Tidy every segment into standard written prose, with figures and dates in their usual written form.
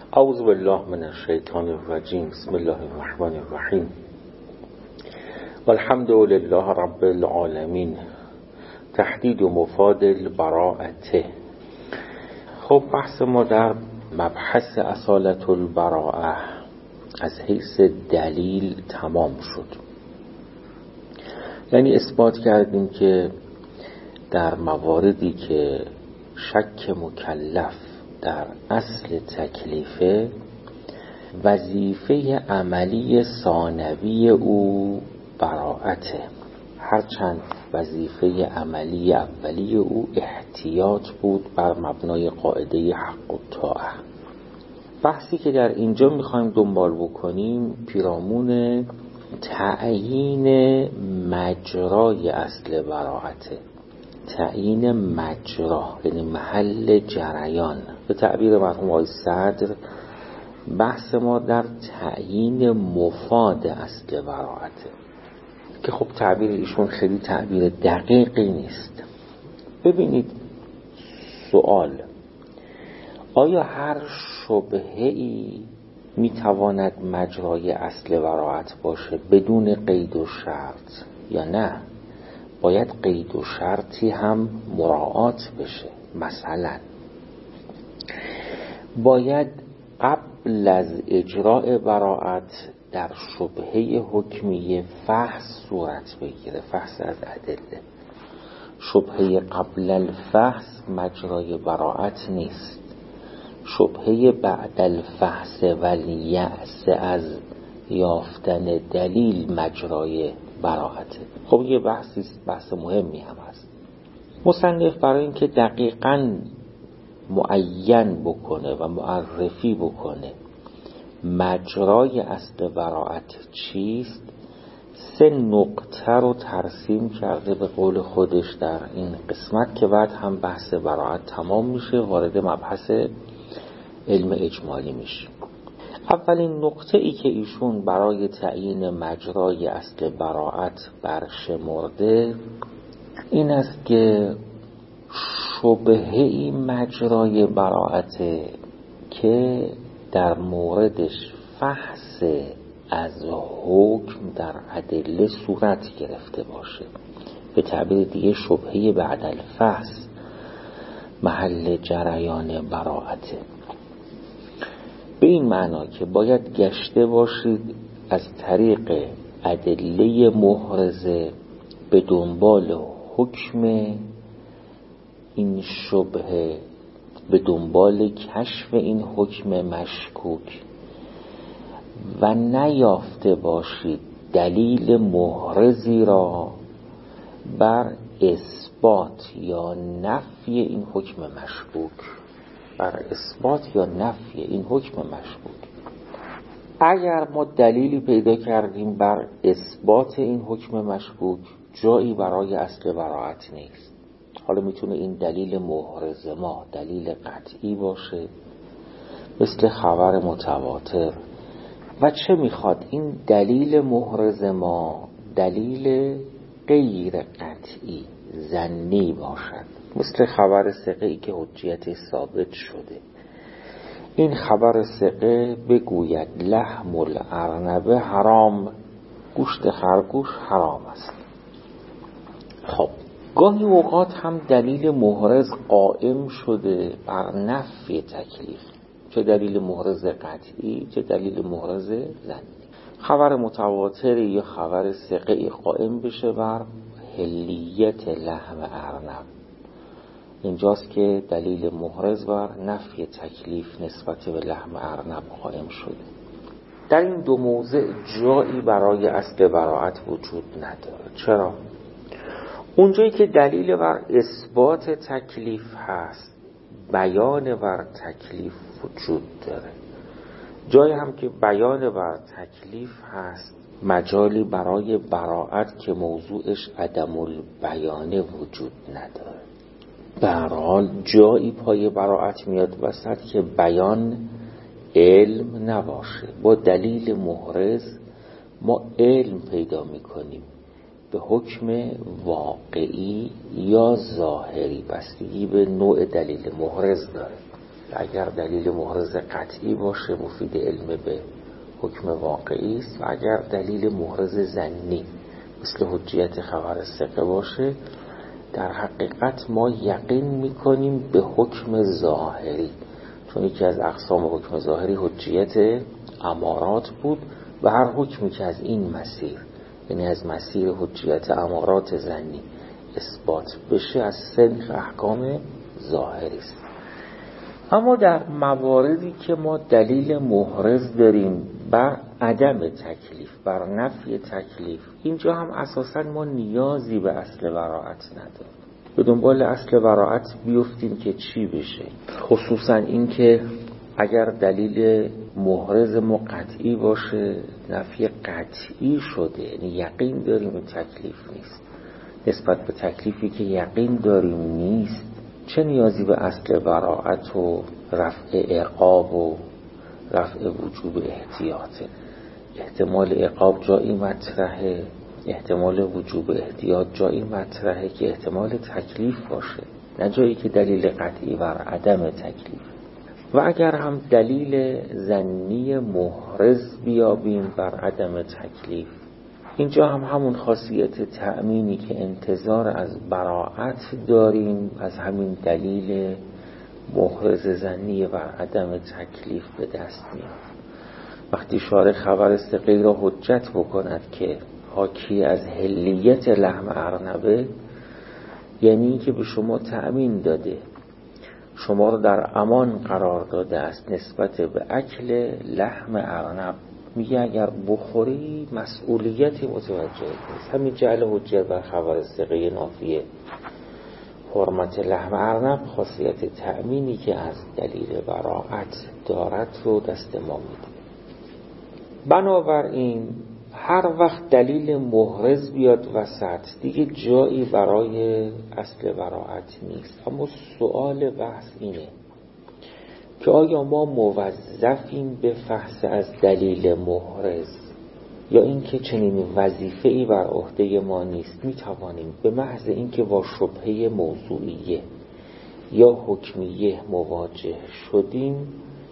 اعوذ بالله من الشیطان الرجیم. بسم الله الرحمن الرحیم. والحمد لله رب العالمین. تحدید و مفاد البراءة. خب بحث ما در مبحث اصالة البراءة از حیث دلیل تمام شد. یعنی اثبات کردیم که در مواردی که شک مکلف در اصل تکلیفه، وظیفه عملی ثانوی او براءته، هرچند وظیفه عملی اولی او احتیاط بود بر مبنای قاعده حق و طاعه. بحثی که در اینجا میخوایم دنبال بکنیم پیرامون تعیین مجرای اصل براءته. تعیین مجرا یعنی محل جریان. به تعبیر مرحوم آقای صدر، بحث ما در تعیین مفاد اصل براءته که خب تعبیر ایشون خیلی تعبیر دقیقی نیست. ببینید سوال: آیا هر شبهه‌ای میتواند مجرای اصل براءت باشه بدون قید و شرط یا نه؟ باید قید و شرطی هم مراعات بشه. مثلا باید قبل از اجراء براءت در شبهه حکمیه فحص صورت بگیره، فحص از ادله. شبهه قبل الفحص مجرای براءت نیست. شبهه بعد الفحص والیأس از یافتن دلیل مجرای براءته. خب یه بحث مهمی هم هست. مصنف برای اینکه دقیقاً معین بکنه و معرفی بکنه مجرای اصل براءت چیست، 3 نقطه رو ترسیم کرده به قول خودش در این قسمت که بعد هم بحث براءت تمام میشه، وارد مبحث علم اجمالی میشه. اولین نقطه ای که ایشون برای تعیین مجرای اصل براءت برشمرده این است که شبهه‌ای مجرای براءت که در موردش فحص از حکم در ادله صورت گرفته باشه. به تعبیر دیگه شبهه بعد الفحص محل جریان براءته. به این معنا که باید گشته باشید از طریق ادله محرزه به دنبال حکم این شبهه، به دنبال کشف این حکم مشکوک و نیافته باشید دلیل محرزی را بر اثبات یا نفی این حکم مشکوک. بر اثبات یا نفی این حکم مشکوک. اگر ما دلیلی پیدا کردیم بر اثبات این حکم مشکوک، جایی برای اصل براءت نیست. حالا میتونه این دلیل محرز ما دلیل قطعی باشه مثل خبر متواتر، و چه میخواد این دلیل محرز ما دلیل غیر قطعی ظنی باشد، مثل خبر ثقه‌ای که حجیت ثابت شده. این خبر ثقه بگوید لحم الارنبه حرام، گوشت خرگوش حرام است. خب گاهی اوقات هم دلیل محرز قائم شده بر نفی تکلیف، چه دلیل محرز قطعی چه دلیل محرز ظنی. خبر متواتر یا خبر ثقه‌ای قائم بشه بر حلیت لحم ارنب، اینجاست که دلیل محرز بر نفی تکلیف نسبت به لحم ارنب قائم شده. در این دو موضع جایی برای اصل براءت وجود نداره. چرا؟ اونجایی که دلیل بر اثبات تکلیف هست، بیان بر تکلیف وجود داره. جایی هم که بیان بر تکلیف هست، مجالی برای براءت که موضوعش عدم البیانه وجود نداره. به هر حال جایی پای براءت میاد وسط که بیان علم نباشه. با دلیل محرز ما علم پیدا میکنیم به حکم واقعی یا ظاهری، بستگی به نوع دلیل محرز داره. اگر دلیل محرز قطعی باشه مفید علم به حکم واقعی است، و اگر دلیل محرز ظنی مثل حجیت خبر ثقه باشه در حقیقت ما یقین میکنیم به حکم ظاهری، چون یکی از اقسام حکم ظاهری حجیت امارات بود و هر حکمی که از این مسیر، یعنی از مسیر حجیت امارات ظنی اثبات بشه، از صنف احکام ظاهری است. اما در مواردی که ما دلیل محرز داریم بر عدم تکلیف، بر نفی تکلیف، اینجا هم اساساً ما نیازی به اصل براءت نداریم. به دنبال اصل براءت بیفتیم که چی بشه، خصوصاً این که اگر دلیل محرز ما قطعی باشه، نفی قطعی شده، یعنی یقین داریم این تکلیف نیست، نسبت به تکلیفی که یقین داریم نیست، چه نیازی به اصل براءت و رفع عقاب و رفع وجوب احتیاطه؟ احتمال عقاب جایی مطرحه، احتمال وجوب احتیاط جایی مطرحه که احتمال تکلیف باشه، نه جایی که دلیل قطعی بر عدم تکلیف. و اگر هم دلیل ظنی محرز بیابیم بر عدم تکلیف، اینجا هم همون خاصیت تأمینی که انتظار از براءت داریم از همین دلیل محرز ظنی بر عدم تکلیف به دست میاد. وقتی شارع خبر ثقه را حجت بکند که حاکی از حلیت لحم ارنبه، یعنی که به شما تأمین داده، شما را در امان قرار داده است نسبت به اکل لحم ارنب، میگه اگر بخوری مسئولیتی متوجه نیست. همین جعل حجت بر خبر ثقه نافیه حرمت لحم ارنب خاصیت تأمینی که از دلیل براءت دارد رو دست ما میده. بنابراین هر وقت دلیل محرز بیاد وسط دیگه جایی برای اصل براءت نیست. اما سوال بحث اینه که آیا ما موظفیم به فحص از دلیل محرز، یا اینکه چنین وظیفه‌ای بر عهده ما نیست، می توانیم به محض اینکه با شبهه موضوعیه یا حکمیه مواجه شدیم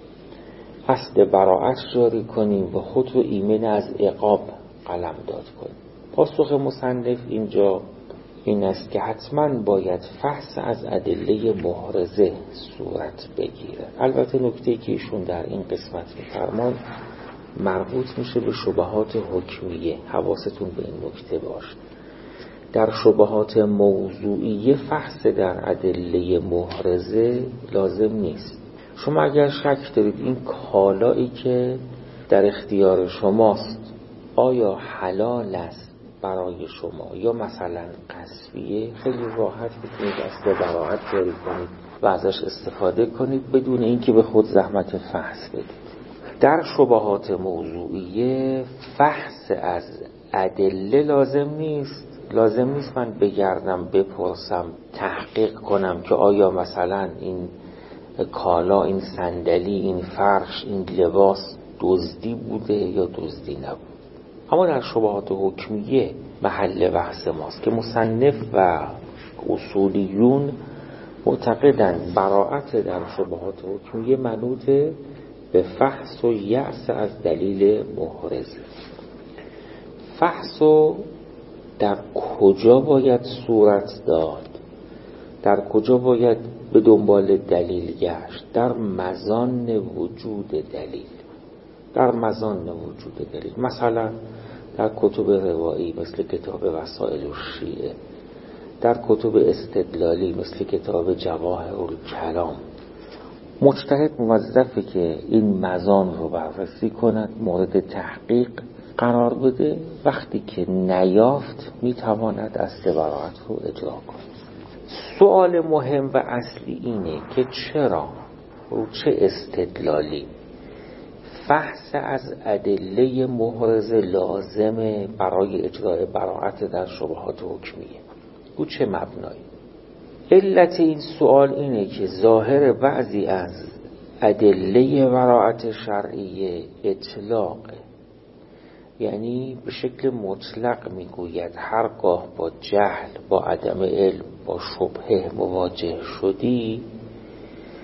اصل براءت جاری کنیم و خود رو ایمن از عقاب قلمداد کنیم؟ پاسخ مصنف اینجا این است که حتما باید فحص از ادله محرزه صورت بگیره. البته نکته‌ای که ایشون در این قسمت می‌فرمان مربوط میشه به شبهات حکمیه، حواستون به این نکته باشه. در شبهات موضوعیه فحص در ادله محرزه لازم نیست. شما اگر شک دارید این کالایی که در اختیار شماست آیا حلال است برای شما یا مثلا قصبیه، خیلی راحت میتونید اصل براءت جاری کنید و ازش استفاده کنید بدون اینکه به خود زحمت فحص بدید. در شبهات موضوعیه فحص از ادله لازم نیست. لازم نیست من بگردم بپرسم تحقیق کنم که آیا مثلا این کالا، این صندلی، این فرش، این لباس دزدی بوده یا دزدی نبود. اما در شبهات حکمیه محل بحث ماست که مصنف و اصولیون معتقدند براءت در شبهات حکمیه منوط به فحص و یأس از دلیل محرز. فحص در کجا باید صورت داد؟ در کجا باید به دنبال دلیل گشت؟ در مظان وجود دلیل. در مظان وجود دلیل، مثلا در کتب روایی مثل کتاب وسائل الشیعه، در کتب استدلالی مثل کتاب جواهر الکلام، مجتهد موظفه که این مظان رو بررسی کند، مورد تحقیق قرار بده. وقتی که نیافت میتواند اصل براءت رو اجرا کند. سوال مهم و اصلی اینه که چرا و چه استدلالی فحص از ادله محرز لازمه برای اجرای براءت در شبهات حکمیه؟ او چه مبنایی؟ علت این سوال اینه که ظاهر بعضی از ادله براءت شرعیه اطلاقه، یعنی به شکل مطلق میگوید هرگاه با جهل، با عدم علم، با شبهه مواجه شدی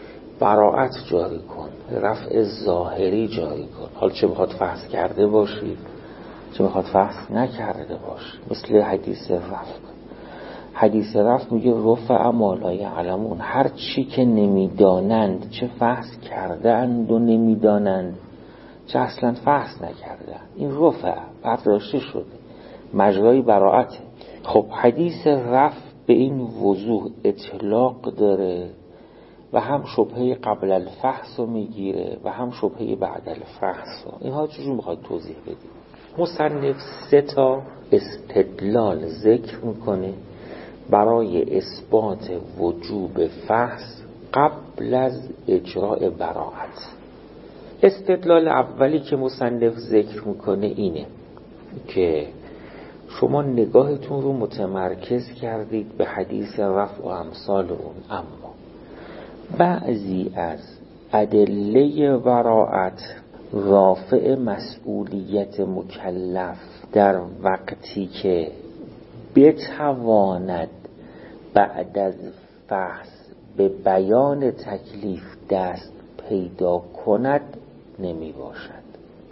براءت جاری کن، رفع ظاهری جاری کن. حالا چه میخواد فحص کرده باشی چه میخواد فحص نکرده باشی. مثل حدیث رفع. حدیث رفع میگه رفع ما لا یعلمون، هر چی که نمیدانند، چه فحص کرده اند و نمیدانند، چه اصلا فحص نکرده، این رفع برداشته شده، مجرای براءت. خب حدیث رفع به این وضوح اطلاق داره و هم شبهه قبل الفحص رو میگیره و هم شبهه بعد الفحص رو. اینها چجور میخواد توضیح بدیم؟ مصنف 3 استدلال ذکر میکنه برای اثبات وجوب فحص قبل از اجراء براءت. استدلال اولی که مصنف ذکر میکنه اینه که شما نگاهتون رو متمرکز کردید به حدیث رفع و امثال اون، اما بعضی از ادله براءت رافع مسئولیت مکلف در وقتی که بتواند بعد از فحص به بیان تکلیف دست پیدا کند نمی باشد.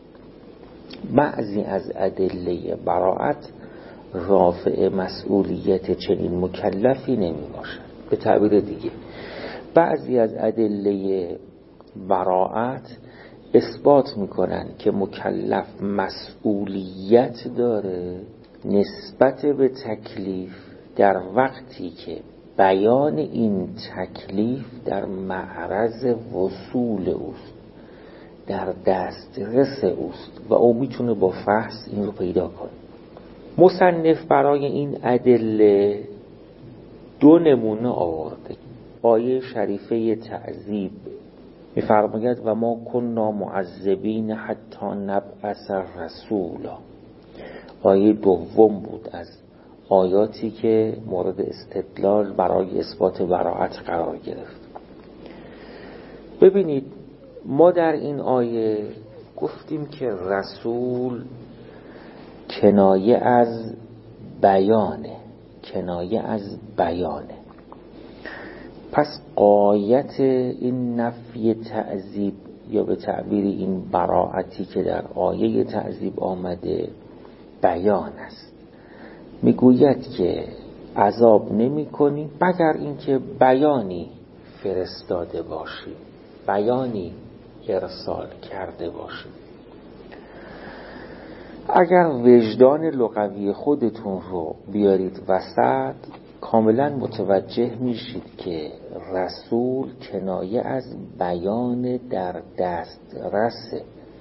بعضی از ادله براءت رافع مسئولیت چنین مکلفی نمی باشد. به تعبیر دیگه بعضی از ادله براءت اثبات میکنن که مکلف مسئولیت داره نسبت به تکلیف در وقتی که بیان این تکلیف در معرض وصول اوست، در دسترس اوست و او میتونه با فحص این رو پیدا کنه. مصنف برای این ادله 2 نمونه آورده. آیه شریفه تعذیب می‌فرماید و ما کنا معذبین حتی نبعث رسولا. آیه 2 بود از آیاتی که مورد استدلال برای اثبات براءت قرار گرفت. ببینید ما در این آیه گفتیم که رسول کنایه از بیانه. پس غایت این نفی تعذیب یا به تعبیر این براءتی که در آیه تعذیب آمده بیان است. میگوید که عذاب نمی کنی مگر اینکه بیانی فرستاده باشی، بیانی ارسال کرده باشی. اگر وجدان لغوی خودتون رو بیارید وسط کاملا متوجه میشید که رسول کنایه از بیان در دسترس،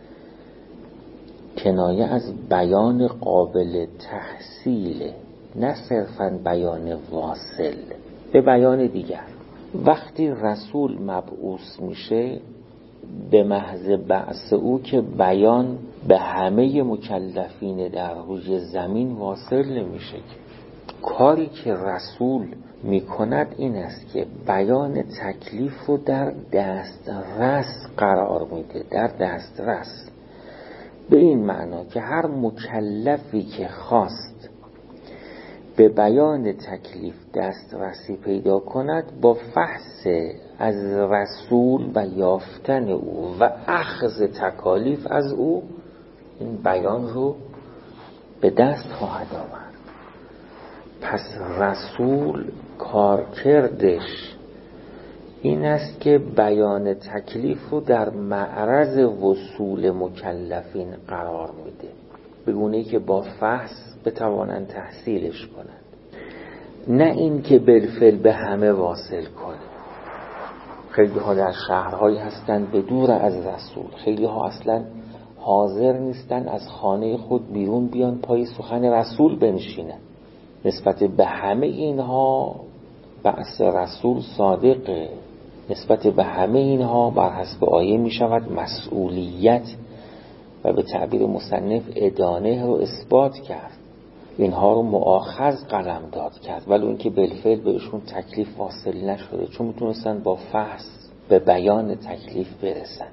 کنایه از بیان قابل تحصیل، نه صرفاً بیان واصل. به بیان دیگر وقتی رسول مبعوث میشه به محض بعث او که بیان به همه مکلفین در روی زمین واصل نمیشه. کاری که رسول میکند این است که بیان تکلیف رو در دسترس قرار میده، در دسترس، به این معنا که هر مکلفی که خواست به بیان تکلیف دسترسی پیدا کند با فحص از رسول و یافتن او و اخذ تکالیف از او این بیان رو به دست خواهد آورد. پس رسول کارکردش این است که بیان تکلیف رو در معرض وصول مکلفین قرار میده، به گونه‌ای که با فحص بتوانند تحصیلش کنند، نه این که بالفعل به همه واصل کنه. خیلی ها در شهرهایی هستند به دور از رسول، خیلی ها اصلا حاضر نیستن از خانه خود بیرون بیان پای سخن رسول بنشینن. نسبت به همه اینها بعث رسول صادقه، نسبت به همه اینها بر حسب آیه می شود مسئولیت و به تعبیر مصنف ادانه رو اثبات کرد، اینها رو مؤاخذ قلم داد کرد، ولی اون که بالفعل بهشون تکلیف واصل نشده چون میتونستن با فحص به بیان تکلیف برسند.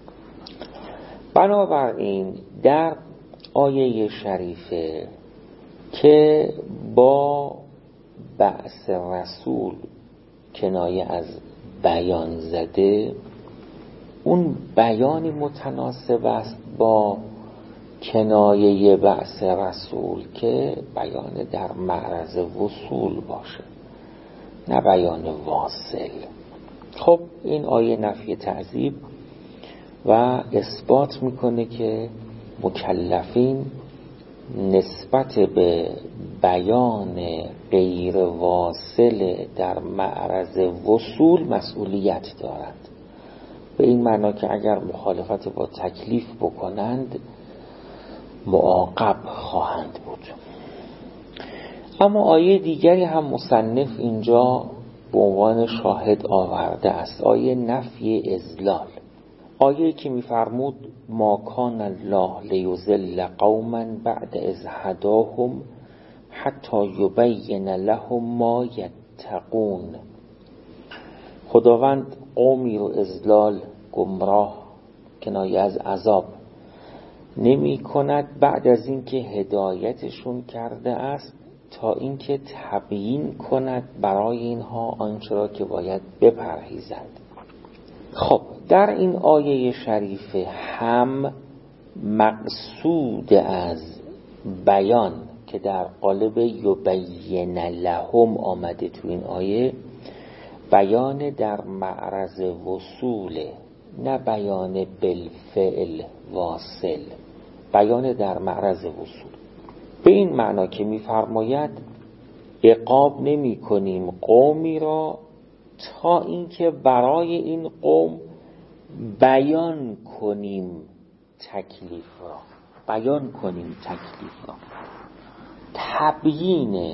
بنابراین در آیه شریفه که با بعث رسول کنایه از بیان زده اون بیانی متناسب است با کنایه بعث رسول که بیان در معرض وصول باشه، نه بیان واصل. خب این آیه نفی تعذیب و اثبات میکنه که مکلفین نسبت به بیان غیر واصل در معرض وصول مسئولیت دارند، به این معنا که اگر مخالفت با تکلیف بکنند معاقب خواهند بود. اما آیه دیگری هم مصنف اینجا به عنوان شاهد آورده است، آیه نفی اضلال، آیه که می‌فرمود ما کان الله لیضل قوما بعد اذ هداهم حتی یبین لهم ما یتقون. خداوند قومی رو اضلال، گمراه، کنایه از عذاب نمی کند بعد از اینکه هدایتشون کرده است تا اینکه تبیین کند برای اینها آنچه را که باید بپرهیزند. خب در این آیه شریفه هم مقصود از بیان که در قالب یبین لهم آمده تو این آیه، بیان در معرض وصول، نه بیان بالفعل واصل، بیان در معرض وصول. به این معنا که می‌فرماید عقاب نمی کنیم قومی را تا اینکه برای این قوم بیان کنیم تکلیف را. تبیین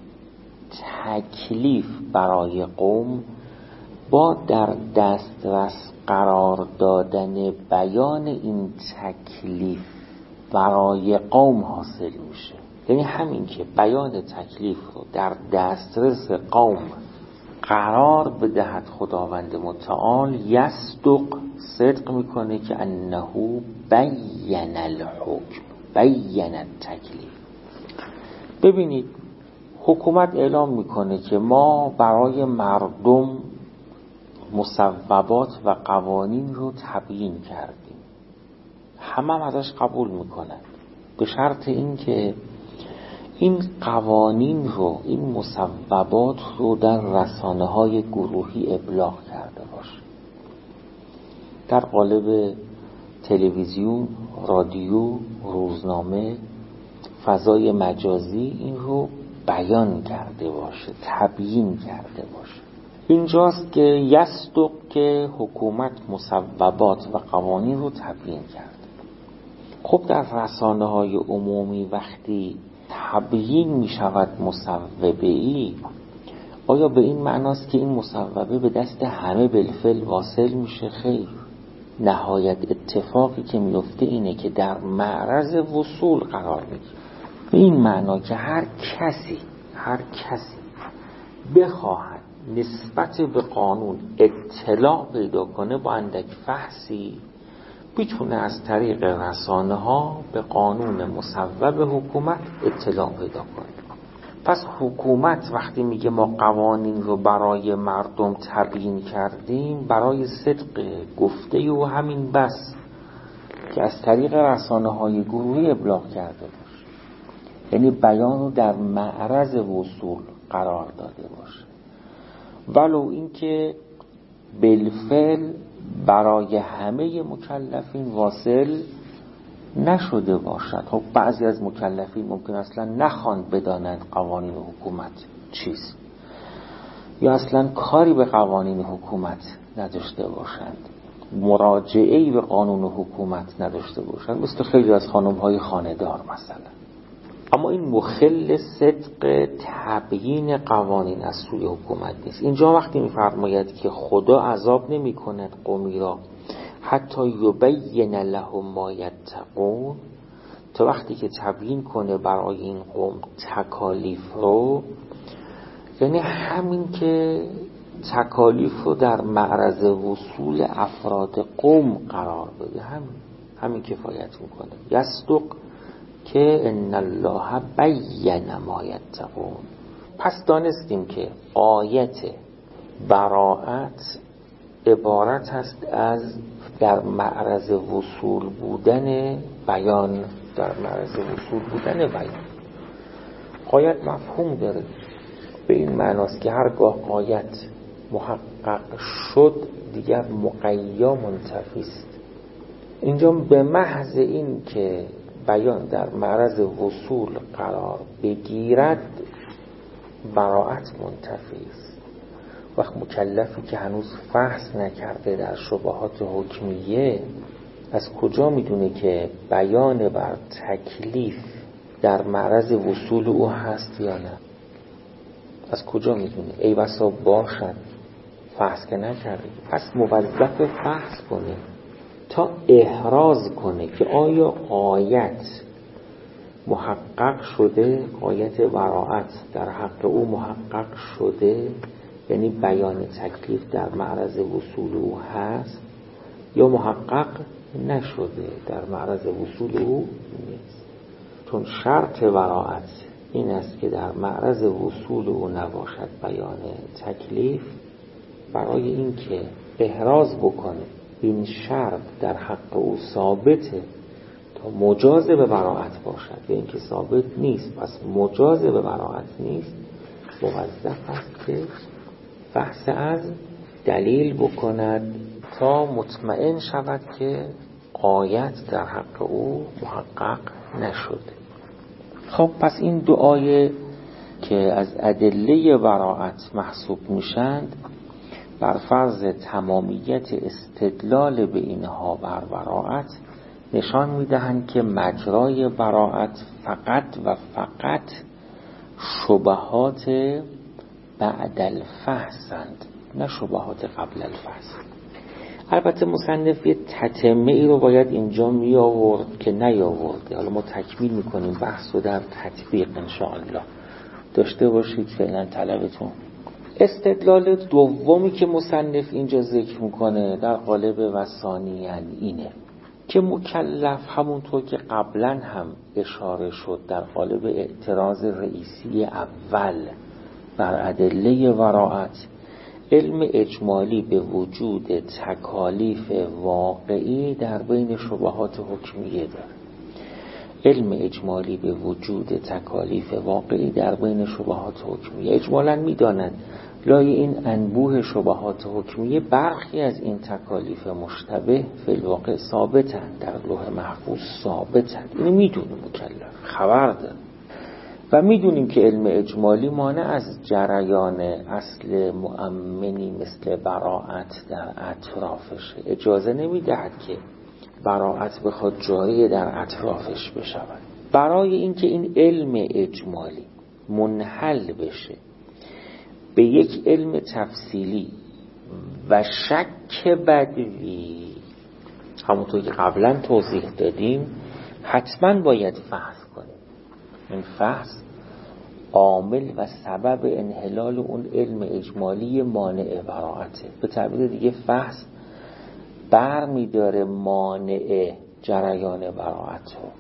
تکلیف برای قوم با در دسترس قرار دادن بیان این تکلیف برای قوم حاصل میشه. یعنی همین که بیان تکلیف رو در دسترس قوم قرار بدهد خداوند متعال، یصدق، صدق میکنه که انه بین الحکم، بین التکلیف. ببینید حکومت اعلام میکنه که ما برای مردم مصوبات و قوانین رو تبیین کردیم، همه ازش قبول میکنن به شرط اینکه این قوانین رو، این مصوبات رو در رسانه‌های گروهی ابلاغ کرده باشه، در قالب تلویزیون، رادیو، روزنامه، فضای مجازی این رو بیان کرده باشه، تبیین کرده باشه. اینجاست که یصدق که حکومت مصوبات و قوانین رو تبیین کرده. خب در رسانه‌های عمومی وقتی تبیین می شود مصوبه‌ای، آیا به این معناست که این مصوبه به دست همه بالفعل واصل میشه؟ خیر. نهایت اتفاقی که میفته اینه که در معرض وصول قرار میگیره. به این معنا که هر کسی بخواهد نسبت به قانون اطلاع پیدا کنه با اندک فحصی میتونه از طریق رسانه ها به قانون مصوب حکومت اطلاع پیدا کنه. پس حکومت وقتی میگه ما قوانین رو برای مردم تبیین کردیم، برای صدق گفته و همین بس که از طریق رسانه های گروهی ابلاغ کرده باشه، یعنی بیان رو در معرض وصول قرار داده باشه، ولو اینکه بالفعل برای همه مکلفین واصل نشده باشد. خب بعضی از مکلفین ممکن اصلا نخوان بدانند قوانین حکومت چیست، یا اصلا کاری به قوانین حکومت نداشته باشند، مراجعه‌ای به قانون حکومت نداشته باشند، مثل خیلی از خانم‌های خانه‌دار مثلا. اما این مخل صدق تبیین قوانین از سوی حکومت نیست. اینجا وقتی می‌فرماید که خدا عذاب نمی‌کند قومی را حتی یبین لهم ما یتقون، تا وقتی که تبیین کنه برای این قوم تکالیف رو، یعنی همین که تکالیف رو در معرض وصول افراد قوم قرار بده، همین کفایت میکنه. یصدق که ان الله بین ما یتقون. پس دانستیم که آیت براءت عبارت است از در معرض وصول بودن بیان. در معرض وصول بودن بیان غایت مفهوم داره، به این معناست که هرگاه غایت محقق شد دیگر مقیا منتفی است. اینجا به محض این که بیان در معرض وصول قرار بگیرد براءت منتفی است. وقت مکلفی که هنوز فحص نکرده در شبهات حکمیه از کجا میدونه که بیان بر تکلیف در معرض وصول او هست یا نه؟ از کجا میدونه؟ ای بسا باشد فحص که نکرده. پس موظف فحص کنه تا احراز کنه که آیا غایت محقق شده، غایت براءت در حق او محقق شده، یعنی بیان تکلیف در معرض وصول او هست، یا محقق نشده، در معرض وصول او نیست. چون شرط براءت این است که در معرض وصول او نباشد بیان تکلیف. برای این که احراز بکنه این شرط در حق او ثابته تا مجاز به براءت باشد، به این که ثابت نیست پس مجاز به براءت نیست، موظف است که بحث از دلیل بکند تا مطمئن شود که غایت در حق او محقق نشده. خب پس این دو آیه که از ادله براءت محسوب میشند بر فرض تمامیت استدلال به اینها بر براءت نشان میدهند که مجرای براءت فقط و فقط شبهات بعد الفحصند، نه شبهات قبل الفحص. البته مصنف یه تتمه ای رو باید اینجا می آورد که نیاورده. حالا ما تکمیل میکنیم بحث رو در تطبیق انشاءالله. داشته باشید فعلا طلبتون. استدلال دومی که مصنف اینجا ذکر میکنه در قالب وثانی اینه که مکلف همونطور که قبلا هم اشاره شد در قالب اعتراض رئیسی اول بر ادله براءت، علم اجمالی به وجود تکالیف واقعی در بین شبهات حکمیه داره. علم اجمالی به وجود تکالیف واقعی در بین شبهات حکمیه. اجمالاً میدانند لای این انبوه شبهات حکمیه برخی از این تکالیف مشتبه فی الواقع ثابتند، در لوح محفوظ ثابتند. اینو میدونه مکلف، خبر داره. و میدونیم که علم اجمالی مانع از جریان اصل مؤمنی مثل براءت در اطرافش، اجازه نمیدهد که براءت بخواد جاری در اطرافش بشود. برای اینکه این علم اجمالی منحل بشه به یک علم تفصیلی و شک بدوی، همونطور که قبلا توضیح دادیم، حتما باید فحص کنیم. این فحص عامل و سبب انحلال اون علم اجمالی مانع براءته. به تعبیر دیگه فحص بر میداره مانع جریان براءت رو.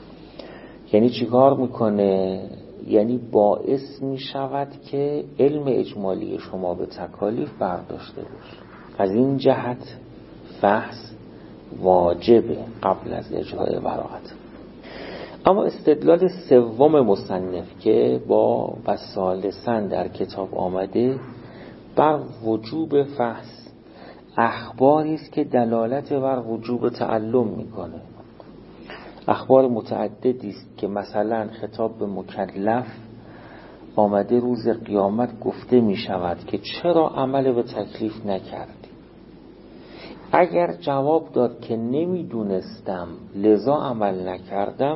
یعنی چیکار میکنه؟ یعنی باعث میشود که علم اجمالی شما به تکالیف برداشته بشه. از این جهت فحص واجبه قبل از اجرای براءت. اما استدلال سوم مصنف که با و ثالثاً در کتاب آمده بر وجوب فحص اخباری است که دلالت بر وجوب تعلم میکنه. اخبار متعددی است که مثلا خطاب به مکلف آمده روز قیامت گفته می شود که چرا عمل به تکلیف نکردی؟ اگر جواب داد که نمیدونستم لذا عمل نکردم،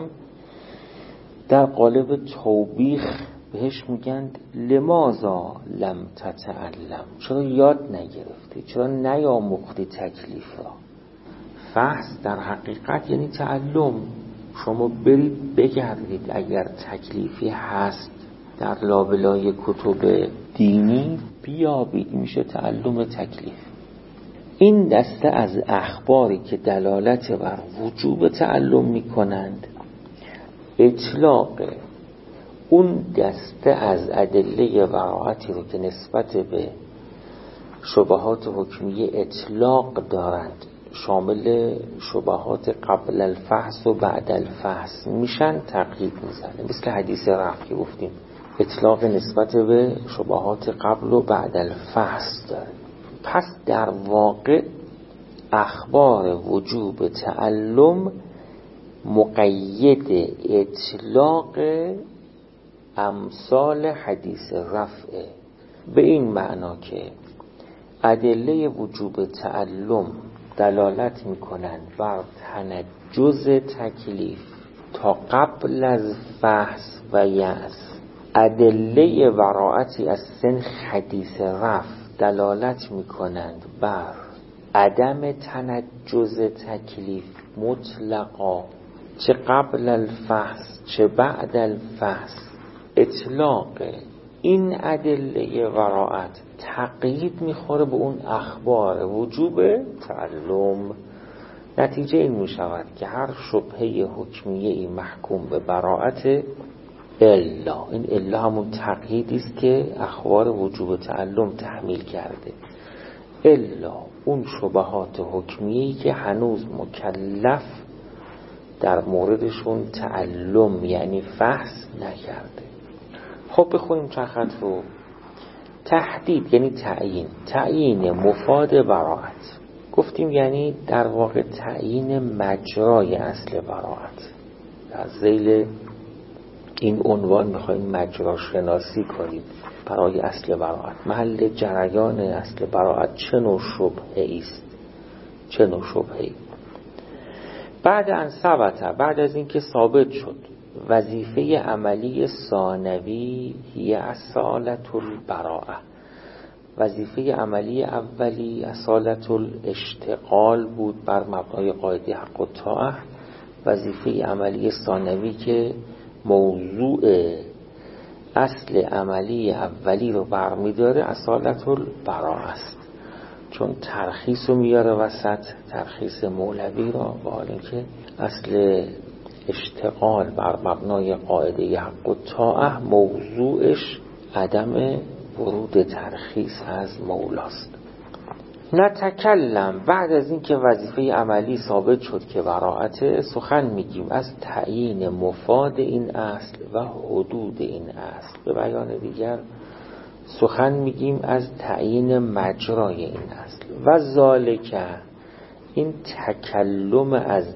در قالب توبیخ بهش میگن لماذا لم تتعلم، چرا یاد نگرفتی، چرا نیاموختی تکلیف را. فحص در حقیقت یعنی تعلم. شما برید بگردید اگر تکلیفی هست در لابلای کتب دینی بیابید، میشه تعلم تکلیف. این دسته از اخباری که دلالت بر وجوب تعلم میکنند، اطلاق اون دسته از ادله براءتی رو که نسبت به شبهات حکمیه اطلاق دارند، شامل شبهات قبل الفحص و بعد الفحص میشن، تقیید میزنه. مثل حدیث رفع که گفتیم اطلاق نسبت به شبهات قبل و بعد الفحص داره. پس در واقع اخبار وجوب تعلم مقید اطلاق امثال حدیث رفعه، به این معنا که ادله وجوب تعلم دلالت میکنند بر تنجز تکلیف تا قبل از فحص و یأس. ادله براءتی از سن حدیث رفع دلالت میکنند بر عدم تنجز تکلیف مطلقا، چه قبل الفحص چه بعد الفحص. اطلاق این ادله براءت تقیید میخوره به اون اخبار وجوب تعلم. نتیجه این میشود که هر شبهه حکمیه محکوم به براءت الا، این الا همون تقییدی است که اخبار وجوب تعلم تحمیل کرده، الا اون شبهات حکمیه‌ای که هنوز مکلف در موردشون تعلم یعنی فحص نکرده. خب بخونیم چند خط رو. تحدید یعنی تعیین مفاد براءت. گفتیم یعنی در واقع تعیین مجرای اصل براءت. در ذیل این عنوان میخوایم مجرا شناسی کنیم برای اصل براءت، محل جریان اصل براءت چه نوع شبهه‌ای است، چه نوع شبهه‌ای. بعد ان ثبت، بعد از اینکه ثابت شد وظیفه عملی ثانوی هی اصالة البراءه، وظیفه عملی اولی اصالة الاشتغال بود بر مبنای قاعده حق و طاعه، وظیفه عملی ثانوی که موضوع اصل عملی اولی رو برمی‌داره اصالة البراءه است، چون ترخیص رو میاره وسط، ترخیص مولوی را، با حال اینکه اصل اشتغال بر مبنای قاعده حق و طاعه موضوعش عدم ورود ترخیص از مولاست. نتکلم، بعد از اینکه وظیفه عملی ثابت شد که براءت، سخن میگیم از تعیین مفاد این اصل و حدود این اصل. به بیان دیگر سخن میگیم از تعیین مجرای این اصل. و ذالک، این تکلم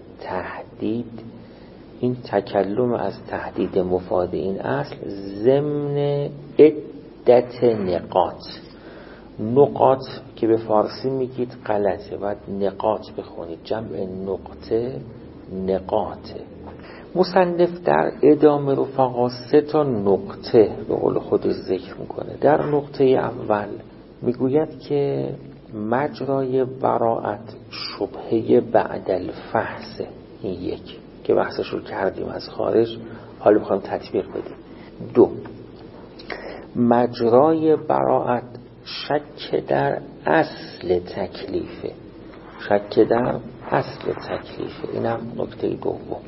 از تحدید مفاد این اصل ضمن عدت نقاط که به فارسی میگید غلطه، باید نقاط بخونید، جمع نقطه نقاطه. مصنف در ادامه رفقا 3 نقطه به قول خودش ذکر میکنه. در نقطه اول میگوید که مجرای براءت شبهه بعد الفحص، این یک که بحثش رو کردیم از خارج، حالا میخوایم تطبیق بدیم. 2 مجرای براءت شک در اصل تکلیفه، شک در اصل تکلیفه، اینم نکته دوم.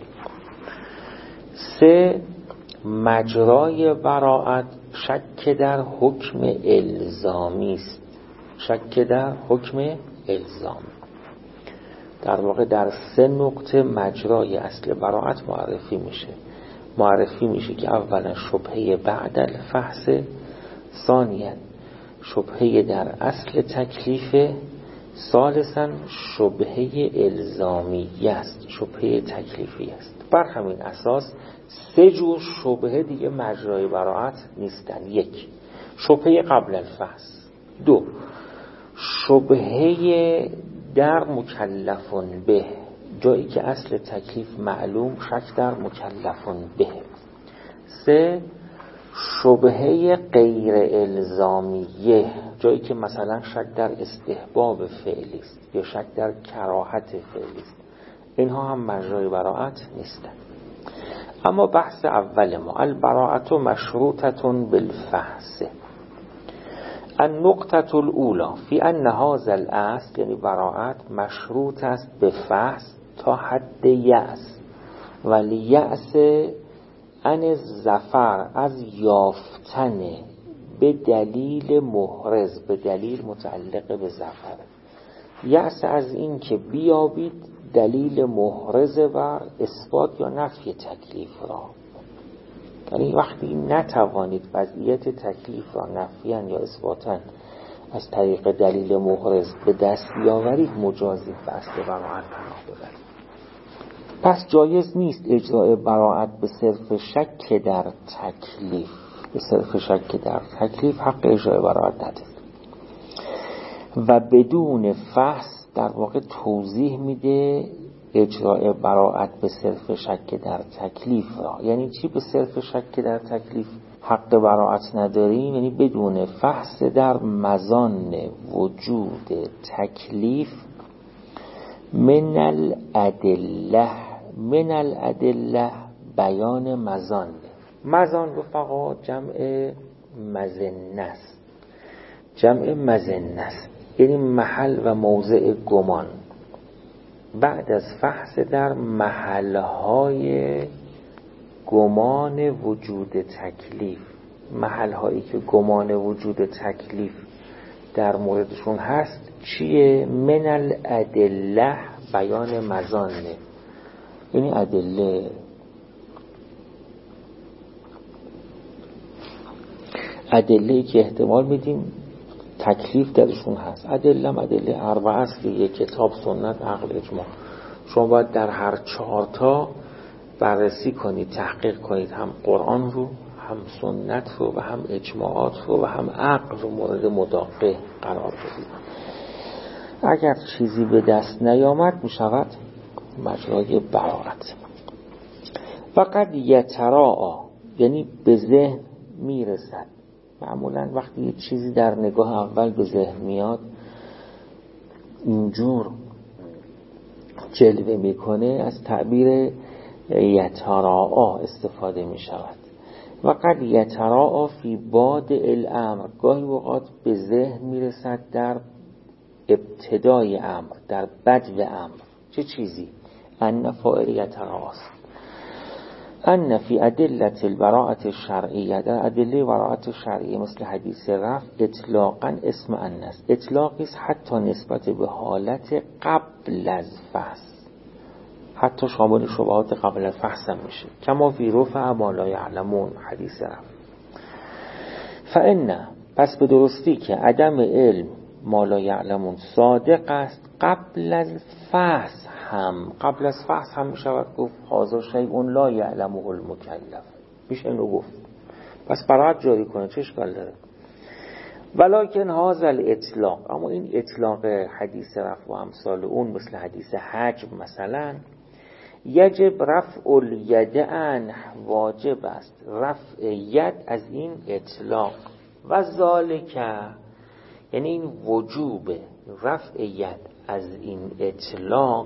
3 مجرای براءت شک در حکم الزامی است، شک در حکم الزامی. در واقع در 3 نقطه مجرای اصل براءت معرفی میشه که اولا شبهه بعد الفحص، ثانیا شبهه در اصل تکلیف، ثالثا شبهه الزامی است، شبهه تکلیفی است. بر همین اساس 3 جور شبهه دیگه مجرای براءت نیستن. 1 شبهه قبل الفحص، 2 شبهه در مکلفون به، جایی که اصل تکلیف معلوم شک در مکلفون به، 3 شبهه غیر الزامیه، جایی که مثلا شک در استحباب فعلی است یا شک در کراهت فعلی است. اینها هم مجرای براءت نیستند. اما بحث اول ما، البراءة مشروطة بالفحص. النقطة الأولى فی ان هذا الاصل، یعنی براءت مشروط است به فحص تا حد یأس، ولی یأس ان الظفر، از یافتن به دلیل محرز، به دلیل متعلق به ظفر، یأس از این که بیابید دلیل محرز بر اثبات یا نفی تکلیف را. یعنی وقتی نتوانید وضعیت تکلیف را نفیاً یا اثباتاً از طریق دلیل محرز به دست بیاورید، مجازید به اصل براعت پناه ببرید. پس جایز نیست اجراء براعت به صرف شک در تکلیف. به صرف شک در تکلیف حق اجراء براعت ندارد. و بدون فحص در واقع توضیح میده اجراء براعت به صرف شک در تکلیف را. یعنی چی به صرف شک در تکلیف حق براعت نداریم؟ یعنی بدون فحص در مظان وجود تکلیف من الادله بیان مظان. مظان رفقا جمع مظنه است. جمع مظنه است یعنی محل و موضع گمان. بعد از فحص در محلهای گمان وجود تکلیف، محلهایی که گمان وجود تکلیف در موردشون هست چیه؟ من الادله بیان مظانه. یعنی ادله که احتمال میدیم تکلیف درشون هست. ادله اربعه است دیگه: کتاب، سنت، عقل، اجماع. شما باید در هر 4 تا بررسی کنید، تحقیق کنید، هم قرآن رو، هم سنت رو، و هم اجماعات رو، و هم عقل رو مورد مدافع قرار بدید. اگر چیزی به دست نیامد می شود مجرای براعت. فقط یتراء یعنی به ذهن می رسد. معمولا وقتی یه چیزی در نگاه اول به ذهن میاد اینجور جلوه میکنه، از تعبیر یتراء استفاده می شود. وقد یتراء فی باد الامر، گاهی اوقات به ذهن می رسد در ابتدای امر، در بدو امر. چه چیزی؟ ان فاعل یتراء است. ان فی ادله البراءة الشرعیه، در ادله براءت شرعیه مثل حدیث رفع اطلاقا اسم ان است. اطلاقی است حتی نسبت به حالت قبل از فحص، حتی شامل شبهات قبل از فحص هم میشه. کما فی رفع ما لا یعلمون، حدیث رفع. فان، پس به درستی که عدم علم ما لا یعلمون صادق است قبل از فحص هم. قبل از فحص هم میشود گفت هذا شیء لا یعلمه المکلف، میشه اینو گفت. پس براعت جاری کنه، چه اشکال داره؟ ولکن هذا الاطلاق، اما این اطلاق حدیث رفع و امثال اون مثل حدیث حجب مثلا، یجب رفع الید عنه، واجب است رفع ید از این اطلاق. و ذالک یعنی این وجوب رفع ید از این اطلاق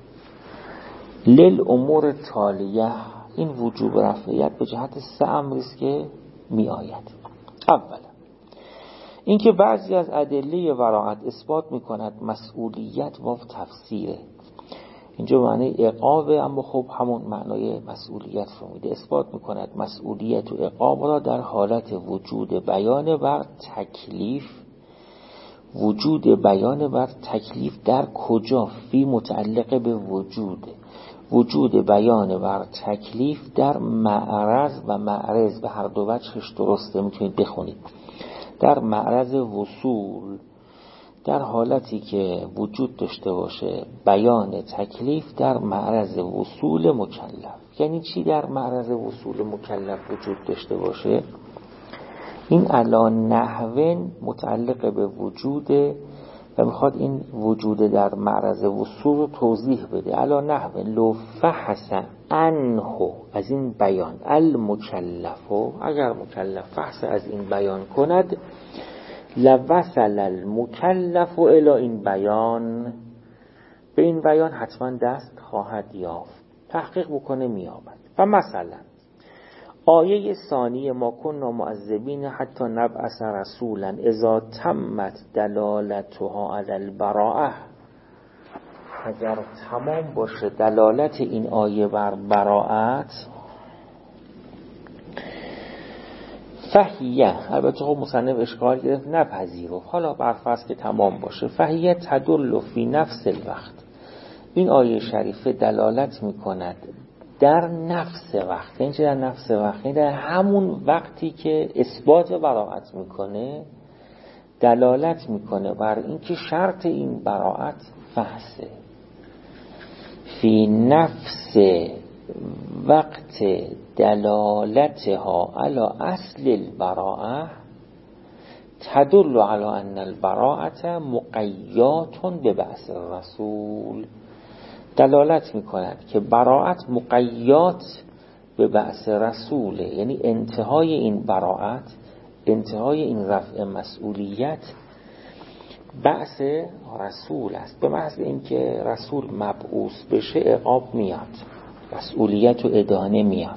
للامور تالیه، این وجوب رفع ید به جهت 3 امر است که می آید. اولا اینکه بعضی از ادله براعت اثبات می کند مسئولیت و تفسیره. اینجا معنی عقابه، اما خب همون معنای مسئولیت رو میده. اثبات میکند مسئولیت و عقاب را در حالت وجود بیان بر تکلیف. وجود بیان بر تکلیف در کجا؟ فی متعلق به وجود. وجود بیان بر تکلیف در معرض و معرض، به هر دو وجهش درسته، میتونید بخونید. در معرض وصول، در حالتی که وجود داشته باشه بیان تکلیف در معرض وصول مکلف. یعنی چی در معرض وصول مکلف وجود داشته باشه؟ این علا نحو متعلق به وجوده و میخواد این وجود در معرض وصول رو توضیح بده. علا نحو لو فحص عنه، از این بیان، المکلف، اگر مکلف فحص از این بیان کند، لوصل المکلف الی این بیان، به این بیان حتما دست خواهد یافت. تحقیق بکنه میابد. و مثلا آیه ثانی ما کنا معذبین حتی نبعث رسولا اذا تمت دلالتها علی البراءه، اگر تمام باشه دلالت این آیه بر براءت، فهیه، البته خب مصنف اشکال گرفت نپذیرو، حالا برفرض که تمام باشه. فهیه تدل فی نفس الوقت، این آیه شریفه دلالت میکند در نفس وقت. این چه در نفس وقت؟ در همون وقتی که اثبات براءت میکنه دلالت میکنه بر اینکه شرط این براءت فحصه. فی نفس وقت دلالتها علی اصل البراءه تدل علی ان البراءه مقیات ببعث الرسول، دلالت میکند که براءت مقیات به بعث رسوله، یعنی انتهای این براءت، انتهای این رفع مسئولیت بعث رسول است. به محض اینکه رسول مبعوث بشه عقاب میاد، مسئولیت و ادانه میاد.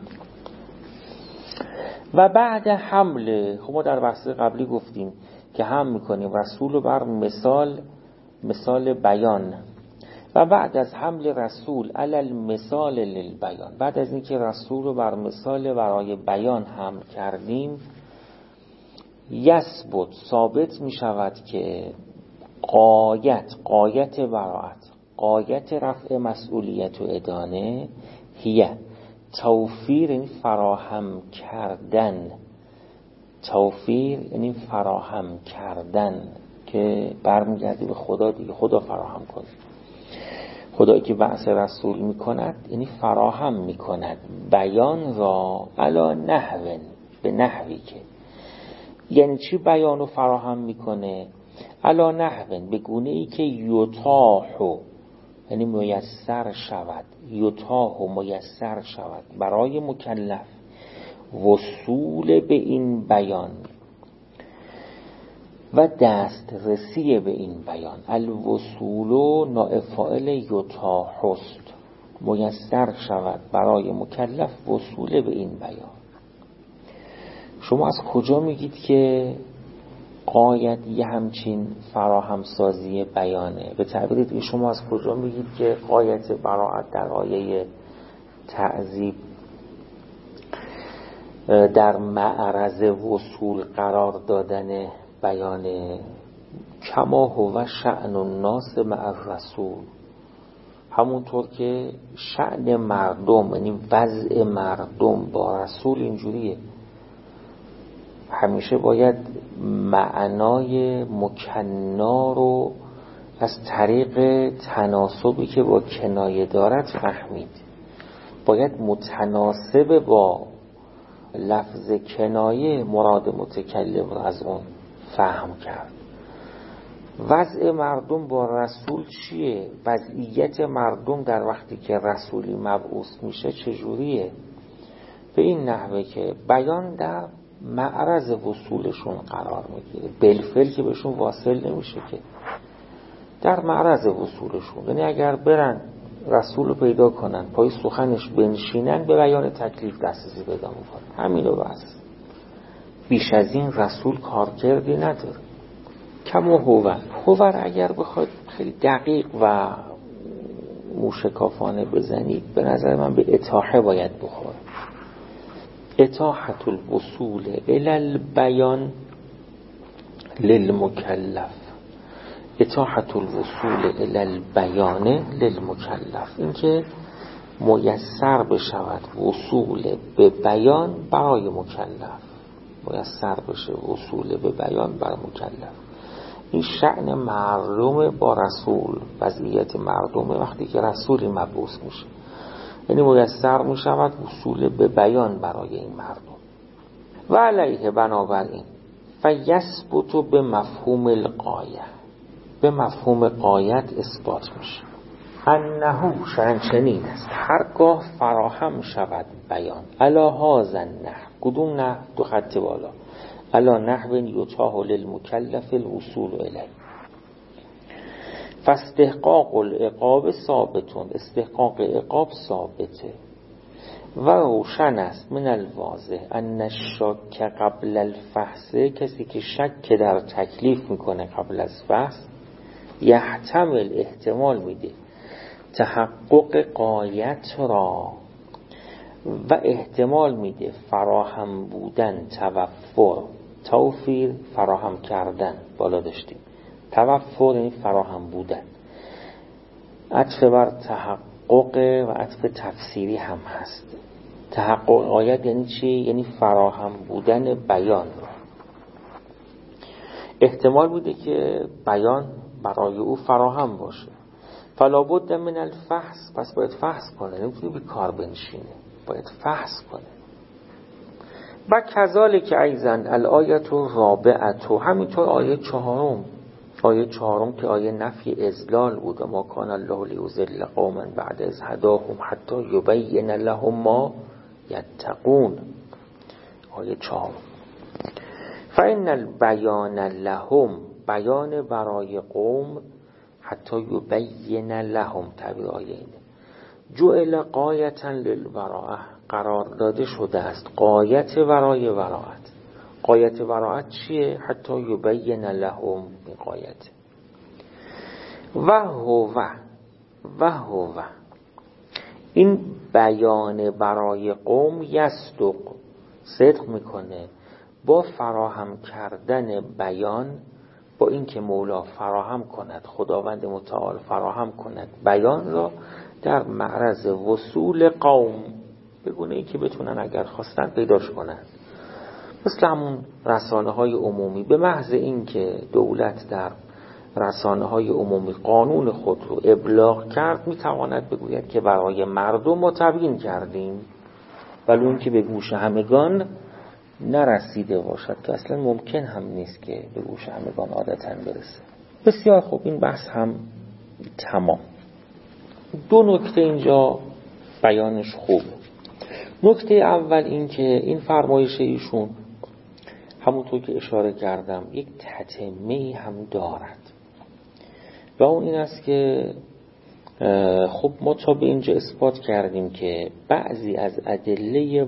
و بعد حمله، خب ما در بحث قبلی گفتیم که هم میکنیم رسول رو بر مثال بیان، و بعد از حمل رسول علی المثال للبیان، بعد از اینکه رسول رو بر مثال برای بیان حمل کردیم، یثبت ثابت می شود که قایت براءت، قایت رفع مسئولیت و ادانه، هیه توفیر، یعنی فراهم کردن، توفیر یعنی فراهم کردن که برمیگرده به خدا دیگه، خدا فراهم کنه. خدایی که بعث رسول میکند یعنی فراهم میکند بیان را علا نحو، به نحوی که، یعنی چی بیانو فراهم میکنه؟ علا نحو، به گونه ای که یتاحو، یعنی میسر شود، یتاحو میسر شود برای مکلف وصول به این بیان و دسترسی به این بیان. الوصول نائب فاعل یتاحست، میسر شود برای مکلف وصول به این بیان. شما از کجا میگید که قایت یه همچین فراهم سازی بیانه؟ به تعبیر دیگه شما از کجا میگید که قایت براءت در آیه تعذیب در معرض وصول قرار دادن بیانه؟ کما هو شأن الناس مع الرسول، همونطور که شأن مردم یعنی وضع مردم با رسول اینجوریه. همیشه باید معنای مکنا رو از طریق تناسبی که با کنایه دارد فهمید، باید متناسب با لفظ کنایه مراد متکلم رو از اون فهم کرد. وضع مردم با رسول چیه؟ وضعیت مردم در وقتی که رسولی مبعوث میشه چجوریه؟ به این نحوه که بیان در معرض وصولشون قرار میگیره، بالفعل که بهشون واصل نمیشه، که در معرض وصولشون، یعنی اگر برن رسول رو پیدا کنن پای سخنش بنشینن به بیان تکلیف دسترسی پیدا میکنن، همینو بس. بیش از این رسول کارکردی نداره. کما هوور اگر بخواید خیلی دقیق و موشکافانه بزنید، به نظر من به اتاحه باید بخوره. اتاحت الوصول الی البیان للمکلف، اتاحت الوصول الی البیان للمکلف، این که میسر بشود وصول به بیان برای مکلف، میسر بشه وصول به بیان برای مکلف. این شأن مردم با رسول، وضعیت مردم وقتی که رسولی مبعوث میشه، یعنی میسر میشود وصول به بیان برای این مردم. و علیه بنابراین فیثبت به مفهوم الغایه، به مفهوم غایت اثبات میشه. انه چنین است هرگاه فراهم شود بیان علی هذا النحو، کدوم نحو؟ دو خط بالا، علی نحو یتاح للمکلف الوصول الیه، فاستحقاق العقاب ثابتون، استحقاق عقاب ثابته. و روشن است من الواضح ان الشک قبل الفحص، کسی که شک در تکلیف میکنه قبل از فحص، یحتمل احتمال میده تحقق غایت را و احتمال میده فراهم بودن، توفیر فراهم کردن، بالا داشتیم، توفر یعنی فراهم بودن، عطف بر تحقق و عطف تفسیری هم هست. تحقق آیت یعنی چی؟ یعنی فراهم بودن بیان. احتمال بوده که بیان برای او فراهم باشه. فلا بد من الفحص، پس باید فحص کنه، نمیتونه بی کار بنشینه، باید فحص کنه. و کذالک ایضا الآیت الرابعه، همینطور آیه چهارم که آیه نفی اضلال بود، ما کان الله لیضل قوما بعد اذ هداهم حتی یبین لهم ما یتقون. آیه 4 فإن البیان لهم، بیان برای قوم، حتی یبین لهم، تعبیر آیه اینه، جعل غایة للبراءة، قرار داده شده است غایت برای براءت. غایت براءت چیه؟ حتی یبین لهم، غایت. و هو این بیان برای قوم یصدق، صدق میکنه با فراهم کردن بیان، با اینکه مولا فراهم کند، خداوند متعال فراهم کند بیان را در معرض وصول قوم، بگونه ای که بتونن اگر خواستن پیداش کنن. مثل همون رسانه های عمومی، به محض اینکه دولت در رسانه های عمومی قانون خود رو ابلاغ کرد، میتواند بگوید که برای مردم ما تبیین کردیم، ولی اون که به گوش همگان نرسیده باشد، که اصلا ممکن هم نیست که به گوش همگان عادتاً برسه. بسیار خوب، این بحث هم تمام. دو نکته اینجا بیانش خوبه. نکته اول این که این فرمایش ایشون همونطور که اشاره کردم یک تتمه‌ای هم دارد و اون این است که خب ما تا به اینجا اثبات کردیم که بعضی از ادله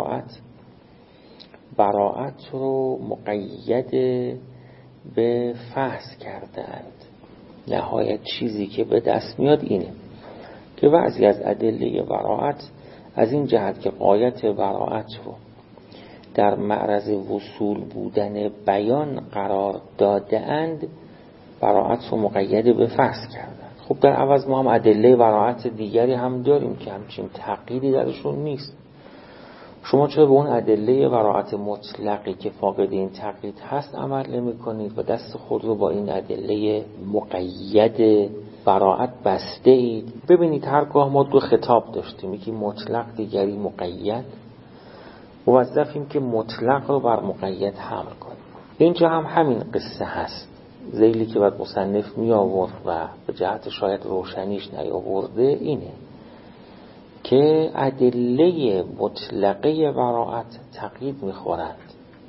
براءت رو مقید به فحص کردند. نهایت چیزی که به دست میاد اینه که بعضی از ادله براءت از این جهت که غایت براءت رو در معرض وصول بودن بیان قرار داده اند، براءت رو مقید به فحص کردند. خب در عوض ما هم ادله براءت دیگری هم داریم که همچین تقییدی درشون نیست. شما چرا به اون ادله براءت مطلقی که فاقد این تقیید هست عمل نمی کنید و دست خود رو با این ادله مقید براءت بسته اید؟ ببینید هرگاه ما دو خطاب داشتیم، یکی مطلق دیگری مقید، موظفیم که مطلق رو بر مقید حمل کنیم. اینجا هم همین قصه هست. ذیلی که بعد مصنف می آورد و به جهت شاید روشنیش نیاورده اینه که ادله مطلقه براءت تقیید می‌خورند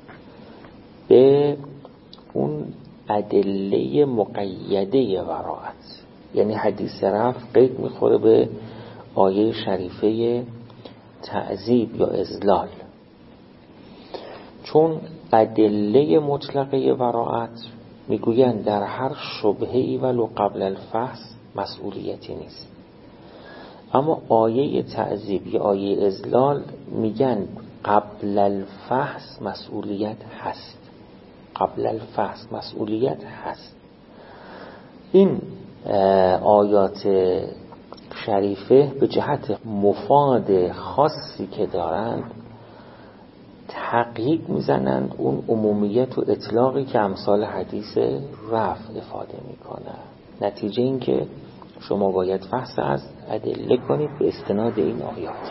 به اون ادله مقیده براءت. یعنی حدیث رفع قید می‌خوره به آیه شریفه تعذیب یا اذلال، چون ادله مطلقه براءت میگویند در هر شبهه‌ای ولو قبل الفحص مسئولیتی نیست، اما آیه تعذیب یا آیه اذلال میگن قبل الفحص مسئولیت هست. قبل الفحص مسئولیت هست. این آیات شریفه به جهت مفاد خاصی که دارند تقیید میزنند اون عمومیت و اطلاقی که امثال حدیث رفع افاده میکنه. نتیجه این که شما باید فحص از ادله کنید به استناد این آیات.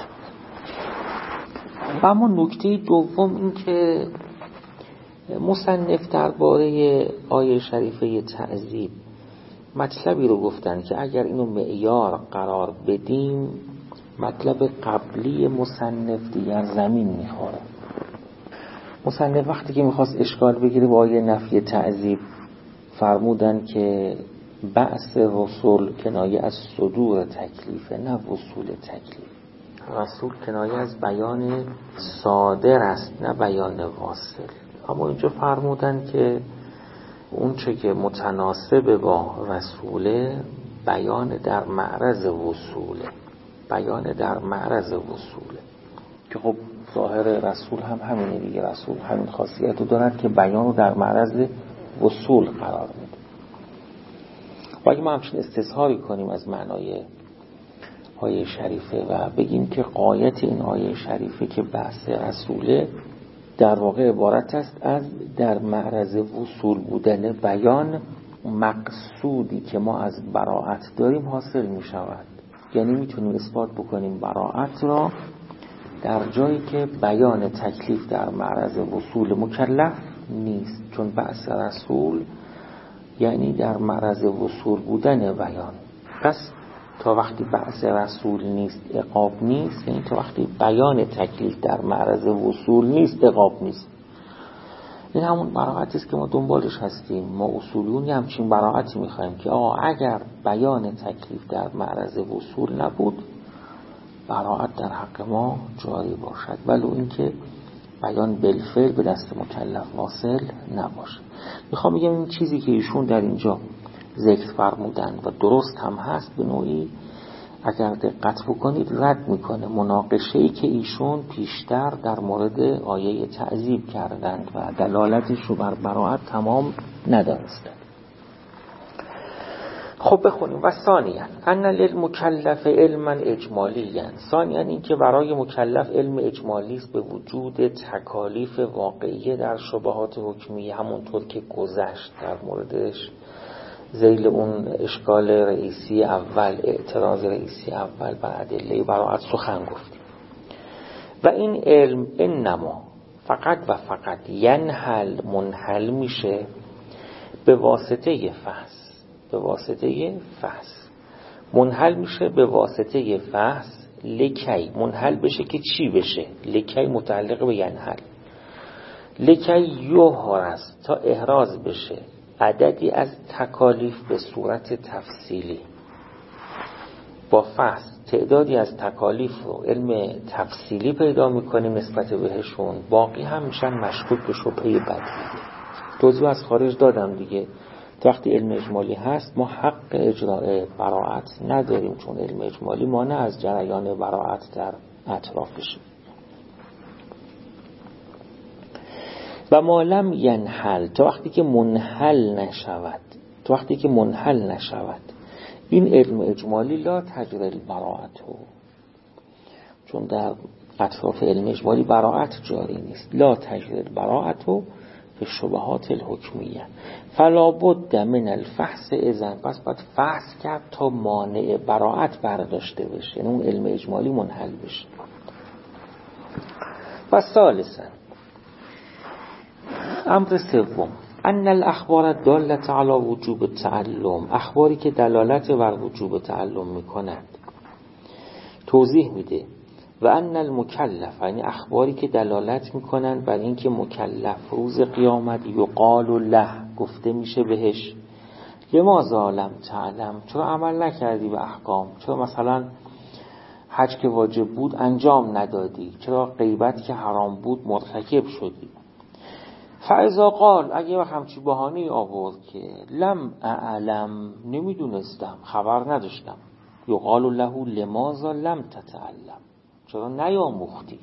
و اما نکته دوم این که مصنف درباره آیه شریفه تعذیب مطلبی رو گفتن که اگر اینو معیار قرار بدیم مطلب قبلی مصنف دیگر زمین میخوره. مصنف وقتی که میخواست اشکال بگیره با آیه نفی تعذیب فرمودن که بعث رسول کنایه از صدور تکلیفه، نه وصول تکلیف. رسول کنایه از بیان صادر است، نه بیان واصل. اما اینجا فرمودن که اون چه که متناسب با رسوله بیان در معرض وصوله، بیان در معرض وصوله. که خب ظاهر رسول هم همینه دیگه، رسول همین خاصیت رو دارد که بیان رو در معرض وصول قرار میده. و اگه ما همچین استظهاری کنیم از معنای آیه شریفه و بگیم که غایت این آیه شریفه که بحث رسوله در واقع عبارت است از در معرض وصول بودن بیان، مقصودی که ما از براءت داریم حاصل می شود. یعنی میتونیم اثبات بکنیم براءت را در جایی که بیان تکلیف در معرض وصول مکلف نیست، چون بحث رسول یعنی در معرض وصول بودن بیان. پس تا وقتی بحث رسول نیست عقاب نیست، یعنی تا وقتی بیان تکلیف در معرض وصول نیست عقاب نیست. این همون براءتی است که ما دنبالش هستیم. ما اصولیون همچین براءتی میخوایم که اگر بیان تکلیف در معرض وصول نبود براءت در حق ما جاری باشد، ولو اینکه بیان بالفعل به دست مکلف واصل نباشه. میخوام بگم این چیزی که ایشون در اینجا ذکر فرمودن و درست هم هست، به نوعی اگر دقت بکنید رد میکنه مناقشه‌ای که ایشون پیشتر در مورد آیه تعذیب کردند و دلالتش رو بر براءت تمام ندانستند. خب بخونیم. و ثانیاً ان للمکلف علما اجمالیا، ثانیاً این که برای مکلف علم اجمالی است به وجود تکالیف واقعیه در شبهات حکمیه، همونطور که گذشت در موردش ذیل اون اشکال رئیسی اول، اعتراض رئیسی اول بر ادله براءت سخن گفتیم. و این علم انما فقط و فقط ینحل، منحل میشه به واسطه فحص، به واسطه فحص منحل میشه به واسطه فحص. لکی منحل بشه که چی بشه؟ لکی متعلق به ینحل، لکی یحرز تا احراز بشه عددی از تکالیف به صورت تفصیلی. با فحص تعدادی از تکالیف رو علم تفصیلی پیدا میکنیم نسبت بهشون، باقی هم میشن مشکوک به شبهه بدیهی. توضیح از خارج دادم دیگه. وقتی علم اجمالی هست ما حق اجراء براءت نداریم، چون علم اجمالی مانع از جریان براءت در اطرافشه. و ما لم ینحل، تا وقتی که منحل نشود، تا وقتی که منحل نشود این علم اجمالی لا تجری البراءت، چون در اطراف علم اجمالی براءت جاری نیست. لا تجری البراءت به شبهات الحکمیه فلا بد من الفحص اذن، پس باید فحص کرد تا مانع براءت برداشته بشه، یعنی اون علم اجمالی منحل بشه. و ثالثا امر سوم ان الاخبار الداله علی وجوب التعلم، اخباری که دلالت بر وجوب تعلم میکنند توضیح میده. و ان المکلف، یعنی اخباری که دلالت میکنند بر اینکه مکلف روز قیامت یقال له، گفته میشه بهش لماذا لم تعلم، چرا عمل نکردی به احکام، چرا مثلا حج که واجب بود انجام ندادی، چرا غیبت که حرام بود مرتکب شدی. فاذا قال، اگه همچی بهانه‌ای آورد که لم اعلم، نمیدونستم، خبر نداشتم، یقال له لماذا لم تتعلم، چرا نیاموختی.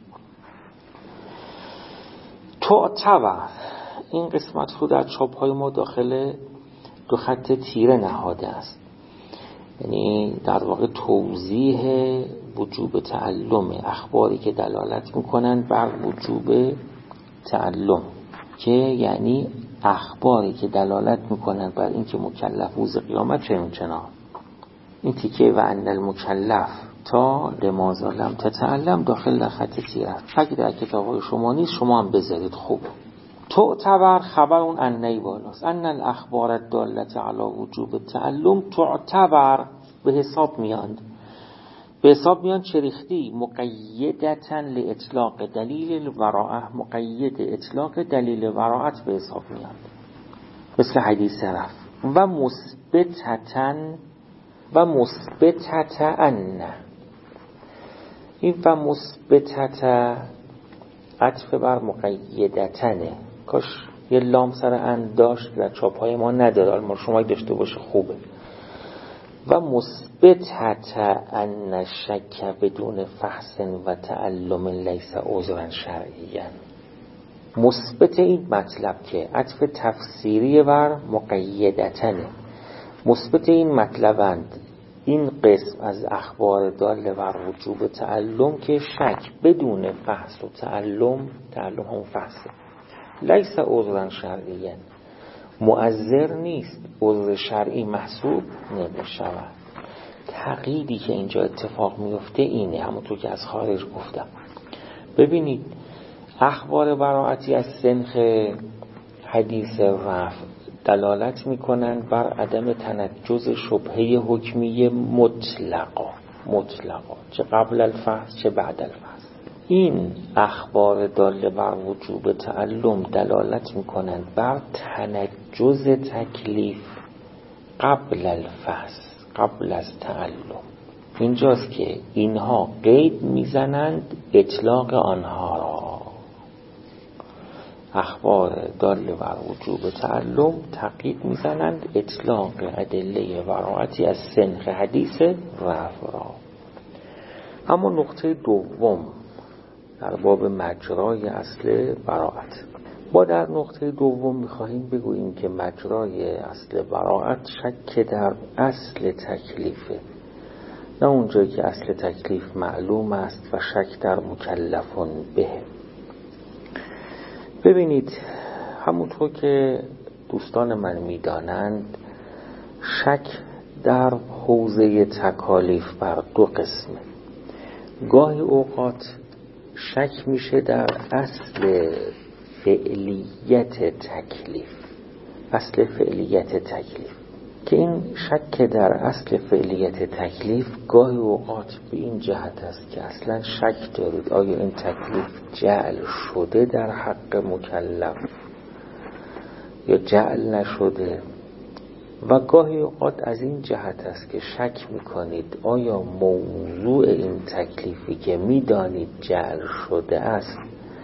تعتبر، این قسمت رو در چاپ‌های ما داخل دو خط تیره نهاده است، یعنی در واقع توضیح وجوب تعلم، اخباری که دلالت میکنند بر وجوب تعلم، که یعنی اخباری که دلالت میکنند بر اینکه مکلف روز قیامت چنان. این تیکه و ان المکلف تا لماذا لم تتعلم داخل در خط تیره است. اگه در کتاب‌های شما نیست شما هم بذارید. خوب تعتبر خبر اون انهی بالاست. ان الاخبار الداله علی وجوب التعلم تعتبر، به حساب میاند. به حساب میان چریختی مقیدتا لاطلاق دلیل البراءه، مقید اطلاق دلیل براءت به حساب میاند، مثل حدیث رفع. و مثبتتا ان، این و مثبتتا عطف بر مقیدتنه، کاش یه لام سر ان داشت، در چاپ‌های ما نداره، ما شما داشته باشه خوبه. و مثبتة ان الشک بدون فحص و تعلم لیس عذرا شرعیا. مثبت این مطلب که عطف تفسیری بر مقیدتنه، مثبت این مطلبند این قسم از اخبار داله بر وجوب تعلم که شک بدون فحص و تعلم همون فحصه، لیس عذرا شرعیا، مؤذر نیست، عذر شرعی محسوب نمیشود. تقییدی که اینجا اتفاق میفته اینه، همونطور که از خارج گفتم. ببینید اخبار براعتی از سنخ حدیث رفع دلالت میکنند بر عدم تنجز شبهه حکمی مطلقا چه قبل الفحص چه بعد الفحص. این اخبار داله بر وجوب تعلم دلالت میکنند بر تنجز تکلیف قبل الفحص، قبل از تعلم. اینجاست که اینها قید میزنند اطلاق آنها را. اخبار داله بر وجوب تعلم تقیید میزنند اطلاق ادله براعتی از سنخ حدیث رفع را. اما نقطه دوم در باب مجرای اصل براعت، ما در نقطه دوم میخواهیم بگوییم که مجرای اصل براعت شک در اصل تکلیفه، نه اونجایی که اصل تکلیف معلوم است و شک در مکلفون به. ببینید همونطور که دوستان من میدانند شک در حوزه تکالیف بر دو قسمه. گاهی اوقات شک میشه در اصل فعلیت تکلیف، اصل فعلیت تکلیف، که این شک در اصل فعلیت تکلیف گاهی اوقات به این جهت است که اصلا شک دارید آیا این تکلیف جعل شده در حق مکلف یا جعل نشده، و گاهی اوقات از این جهت است که شک میکنید آیا موضوع این تکلیفی که میدانید جعل شده است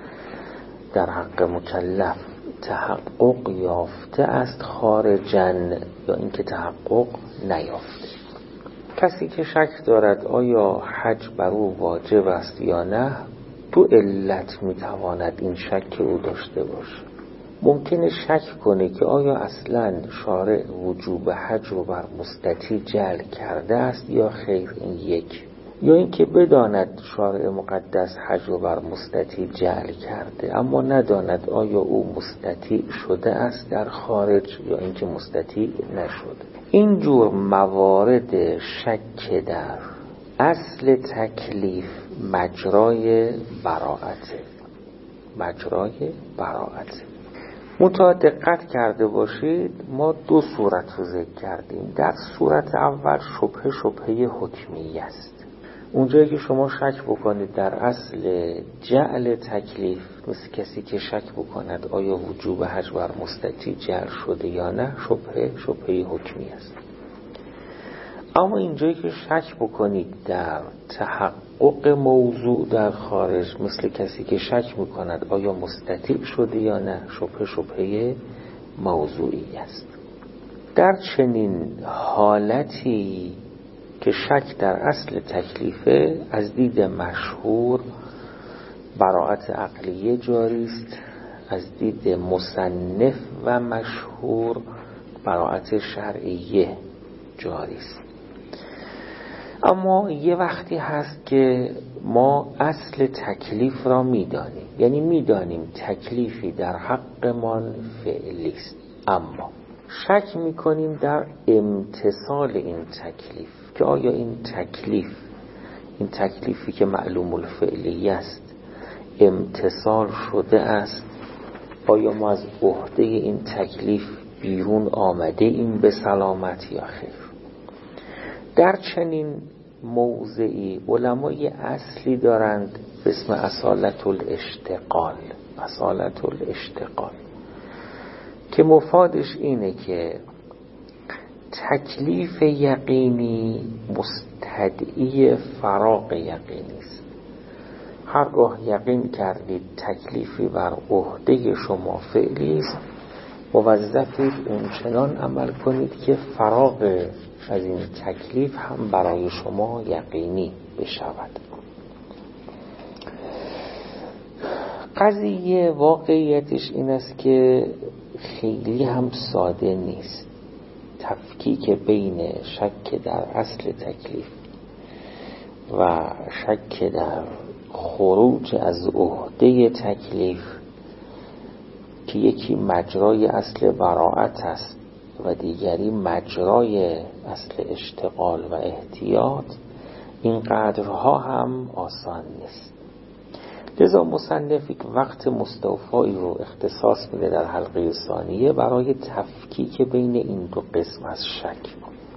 در حق مکلف تحقق یافته است خارجاً یا اینکه تحقق نیافته. کسی که شک دارد آیا حج بر او واجب است یا نه، دو علت میتواند این شک او داشته باشه. ممکنه شک کنه که آیا اصلاً شارع وجوب حج رو بر مستطیع جعل کرده است یا خیر، این یک. یا اینکه بداند شارع مقدس حج رو بر مستطیع جعل کرده اما نداند آیا او مستطیع شده است در خارج یا اینکه مستطیع نشده. این جور موارد شک در اصل تکلیف مجرای براعته، مجرای براعته. منتها دقت کرده باشید ما دو صورت رو ذکر کردیم. در صورت اول شبهه حکمی است، اونجایی که شما شک بکنید در اصل جعل تکلیف، مثل کسی که شک بکند آیا وجوب حج بر مستطیع جعل شده یا نه، شبهه حکمی است. اما اینجایی که شک بکنید در تحقق موضوع در خارج، مثل کسی که شک میکند آیا مستطیع شده یا نه، شبهه موضوعی است. در چنین حالتی که شک در اصل تکلیفه، از دید مشهور براعت عقلیه جاری است، از دید مصنف و مشهور براعت شرعیه جاری است. اما یه وقتی هست که ما اصل تکلیف را میدانیم، یعنی میدانیم تکلیفی در حقمان فعلی است، اما شک میکنیم در امتثال این تکلیف که آیا این تکلیفی که معلوم الفعلی است امتثال شده است، آیا ما از عهده این تکلیف بیرون آمده این به سلامت یا خیر. در چنین موضعی علمای اصلی دارند به اسم اصالت الاشتغال که مفادش اینه که تکلیف یقینی مستدعی فراغ یقینی است. هرگاه یقین کردید تکلیفی بر عهده شما فعلی است، موظفید اون چنان عمل کنید که فراغ از این تکلیف هم برای شما یقینی بشود. قضیه واقعیتش این است که خیلی هم ساده نیست. تفکیک بین شک در اصل تکلیف و شک در خروج از عهده تکلیف که یکی مجرای اصل براءت است و دیگری مجرای اصل اشتغال و احتیاط، این قدرها هم آسان نیست. لذا مصنف وقت مستوفایی رو اختصاص میده در حلقه ثانیه برای تفکیک بین این دو قسم از شک.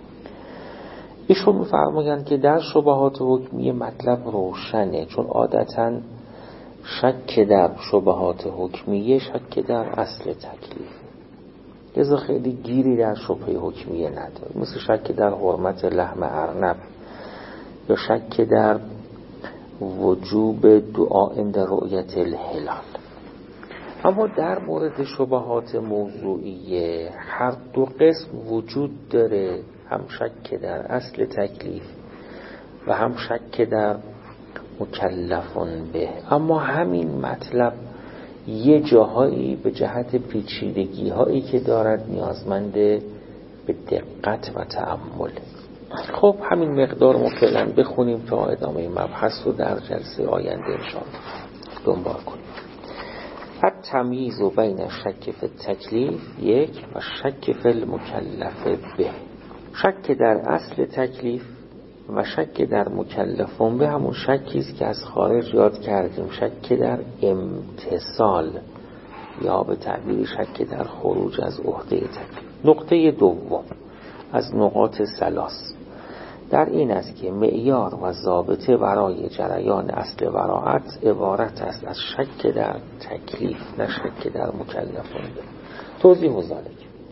ایشون می‌فرمایند که در شبهات حکمیه مطلب روشنه، چون عادتاً شک در شبهات حکمیه شک در اصل تکلیف، لذا خیلی گیری در شبهه حکمیه نداره، مثل شک در حرمت لحم ارنب یا شک در وجوب دعا عند رؤیت الهلال. اما در مورد شبهات موضوعیه هر دو قسم وجود داره، هم شک در اصل تکلیف و هم شک در مکلفون به. اما همین مطلب یه جاهایی به جهت پیچیدگی هایی که دارد نیازمند به دقت و تأمل. خب همین مقدار ما فعلا بخونیم تا ادامه مبحث رو در جلسه آینده انشاءالله دنبال کنیم. التمییز بین شک فی التکلیف یک و شک فی المکلف به. شک در اصل تکلیف و شک در مکلفون به همون شکی است که از خارج یاد کردیم، شک در امتثال یا به تعبیر شک در خروج از عهده تکلیف. نقطه دوم از نقاط ثلاث در این است که معیار و ضابطه برای جریان اصل براءت عبارت است از شک در تکلیف نه شک در مکلفون به. توضیح ذلک: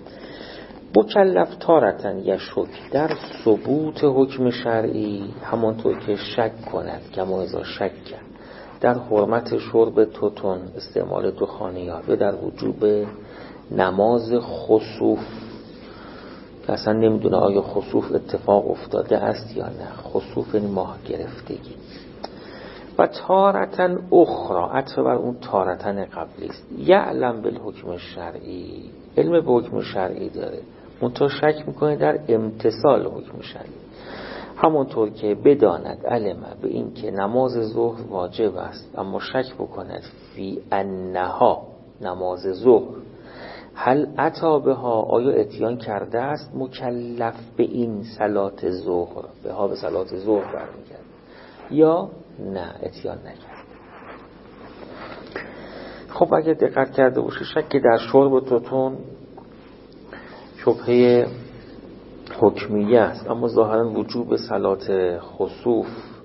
مکلف تارتن یا شک در ثبوت حکم شرعی همانطور که شک کند که موضوع شک در حرمت شرب توتون استعمال دخانیات و در وجوب نماز خسوف که اصلا نمیدونه آیا خسوف اتفاق افتاده است یا نه، خسوف این ماه گرفتگی. و تارتن اخرى عطف بر اون تارتن قبلی است، یعلم بالحکم شرعی، علم به حکم شرعی داره منتها شک میکنه در امتثال حکم شرعی، همونطور که بداند علم به این که نماز ظهر واجب است اما شک بکند فی انها نماز ظهر هل اتی بها آیا اتیان کرده است مکلف به این صلات ظهر، به ها به صلات ظهر برمیگرد یا نه اتیان نکرد. خب اگه دقت کرده باشه شک در شرب توتون شبهه حکمیه است، اما ظاهرا وجوب صلات خسوف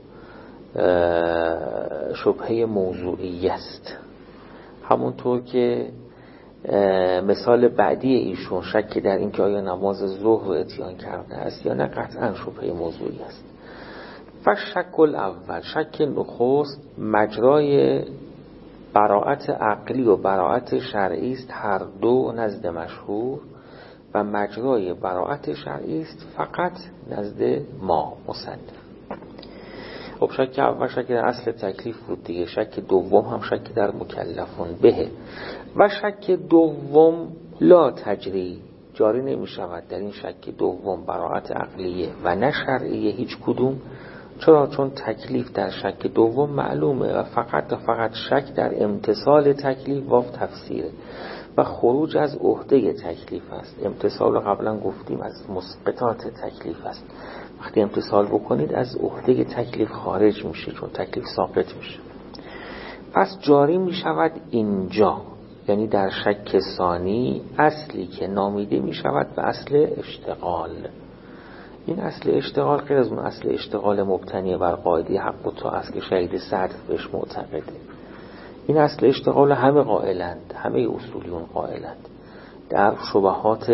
شبهه موضوعی است. همونطور که مثال بعدی ایشون شک در این که آیا نماز ظهر اتیان کرده است یا نه قطعا شبهه موضوعی است. و شک الاول شک نخست مجرای براءت عقلی و براءت شرعی است هر دو نزد مشهور، و مجرای براءت شرعی است فقط نزد ما مصنف. خب شک اول شک در اصل تکلیف بود دیگه، شک دوم هم شک در مکلفون به. و شک دوم لا تجری جاری نمی شود در این شک دوم براءت عقلیه و نه شرعیه هیچ کدوم. چرا؟ چون تکلیف در شک دوم معلومه و فقط شک در امتثال تکلیف واو تفسیره و خروج از عهده تکلیف است. امتثال قبلا گفتیم از مسقطات تکلیف است، وقتی امتثال بکنید از عهده تکلیف خارج میشه چون تکلیف ساقط میشه. پس جاری میشود اینجا، یعنی در شک ثانی اصلی که نامیده میشود به اصل اشتغال. این اصل اشتغال غیر از اون اصل اشتغال مبتنی بر قاعده حق و طاعه است که شهید صدر بهش معتقده. این اصل اشتغال همه قائلند، همه اصولیون قائلند در شبهات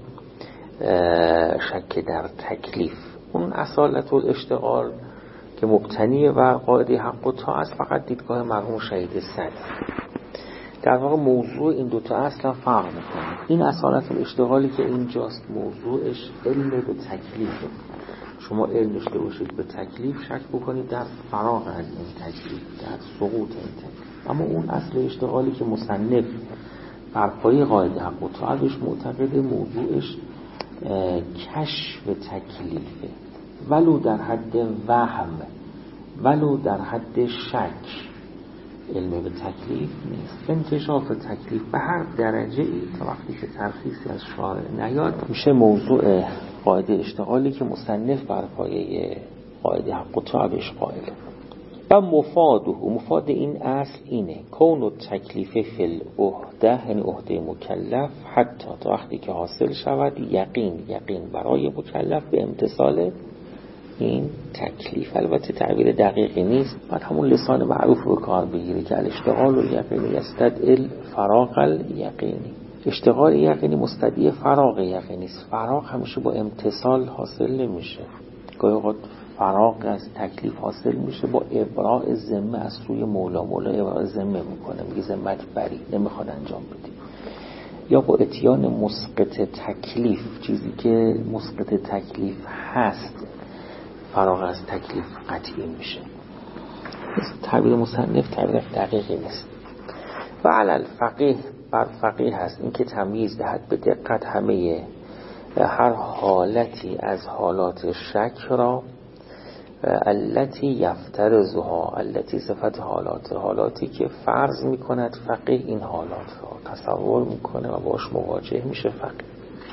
شک در تکلیف. اون اصالت الاشتغال که مبتنی بر قاعده حق و طاعه است فقط دیدگاه مرحوم شهید صدر. در واقع موضوع این دوتا اصلا فرق میکنه. این اصالت الاشتغالی که اینجاست موضوعش علم به تکلیفه. شما علم داشته باشید به تکلیف، شک بکنید در فراغ از این تکلیف، در سقوط این تکلیف. اما اون اصل اشتغالی که مصنف بر پایه قاعده حق و طاعتش معتقد موضوعش کشف تکلیفه، ولو در حد وهم، ولو در حد شک. علم به تکلیف نیست. انکشاف تکلیف به هر درجه ای تا وقتی که ترخیصی از شارع نیاد میشه موضوع قاعده اشتغالی که مصنف بر پایه قاعده حق و طاعتش قائله. و مفاد این اصل اینه کون و تکلیف فی العهده، یعنی عهده مکلف، حتی تا وقتی که حاصل شود یقین برای مکلف به امتثال این تکلیف. البته تعبیر دقیقی نیست، باید همون لسان معروف رو کار بگیره که الاشتغال الیقینی یستدعی فراغ الیقینی. اشتغال یقینی مستدعی فراغ یقینی است. فراغ همیشه با امتثال حاصل نمیشه. گاهی اوقات فراغ از تکلیف حاصل میشه با ابراء ذمه از سوی مولا ابراء ذمه میکنه، میگه ذمت بری، نمیخواد انجام بدی. یا با اتیان مسقط تکلیف، چیزی که مسقط تکلیف هست فراغ از تکلیف قطعی میشه. تعبیر مصنف تعبیر دقیقی نیست. و علی الفقیه، بر فقیه هست این که تمییز دهد به دقت همه هر حالتی از حالات شک را، التی یفترضها، التی صفت حالاتی که فرض میکند فقیه این حالات را تصور میکنه و باش مواجه میشه فقیه.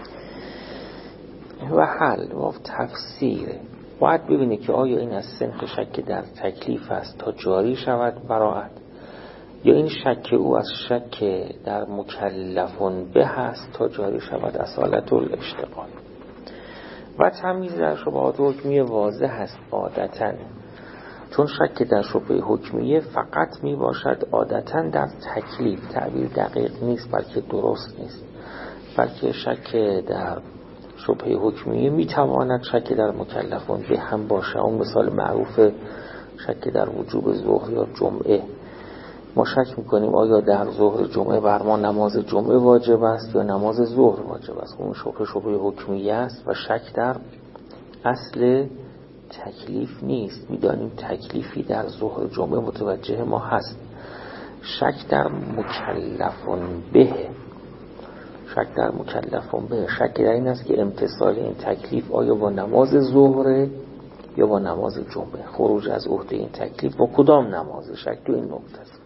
و حل و تفسیر، باید ببینه که آیا این از سنخ شک در تکلیف است تا جاری شود براعت، یا این شک او از شک در مکلفون به است تا جاری شود اصالت الاشتغال. و تمییز در شبهات حکمیه واضح است عادتاً، چون شک در شبهه حکمیه فقط می باشد عادتاً در تکلیف. تعبیر دقیق نیست بلکه درست نیست، بلکه شک در شبهه حکمیه می تواند شک در مکلفون به هم باشه. اون مثال معروف شک در وجوب ظهر یا جمعه. ما شک میکنیم آیا در ظهر جمعه بر ما نماز جمعه واجب است یا نماز ظهر واجب است. اون شبهه حکمیه است و شک در اصل تکلیف نیست. میدانیم تکلیفی در ظهر جمعه متوجه ما هست. شک در مکلفون به، شک در مکلفون به، شک در این است که امتثال این تکلیف آیا با نماز ظهر یا با نماز جمعه، خروج از عهده این تکلیف با کدام نماز. شک تو این نکته است.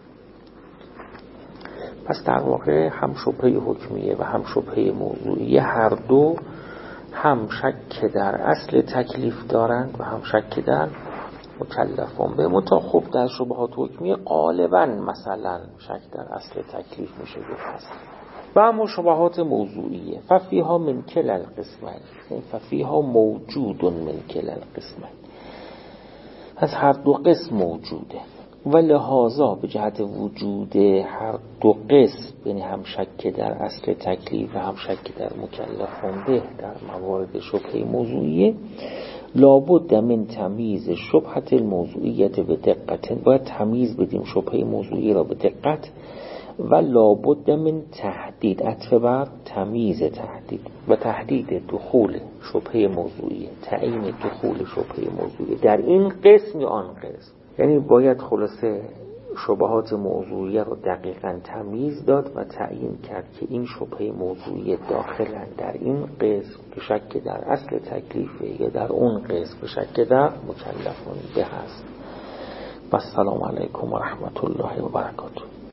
پس در واقع هم شبهه حکمیه و هم شبهه موضوعیه هر دو هم شک در اصل تکلیف دارند و هم شک در مکلفون به. متا خب در شبهات حکمیه غالبا مثلا شک در اصل تکلیف میشه گفت. و اما شبهات موضوعیه ففیها من کل القسمین، ففیها موجود من کل القسمین، از هر دو قسم موجوده. و لحاظا به جهت وجود هر دو قسم، یعنی هم شک در اصل تکلیف و هم شک در مکلفون به در موارد شبهه موضوعیه، لابد من تمییز شبهه الموضوعیت به دقت، باید تمییز بدیم شبهه موضوعی را به دقت. و لابد من تحدید، عطف بر تمییز تحدید، و تحدید دخول شبهه موضوعی، تعیین دخول شبهه موضوعی در این قسم یا آن قسم. یعنی باید خلاصه شبهات موضوعی رو دقیقاً تمییز داد و تعیین کرد که این شبهه موضوعی داخلن در این قسم که شک در اصل تکلیفه یا در اون قسم که شک در مکلفون به هست. و السلام علیکم و رحمت الله و برکاته.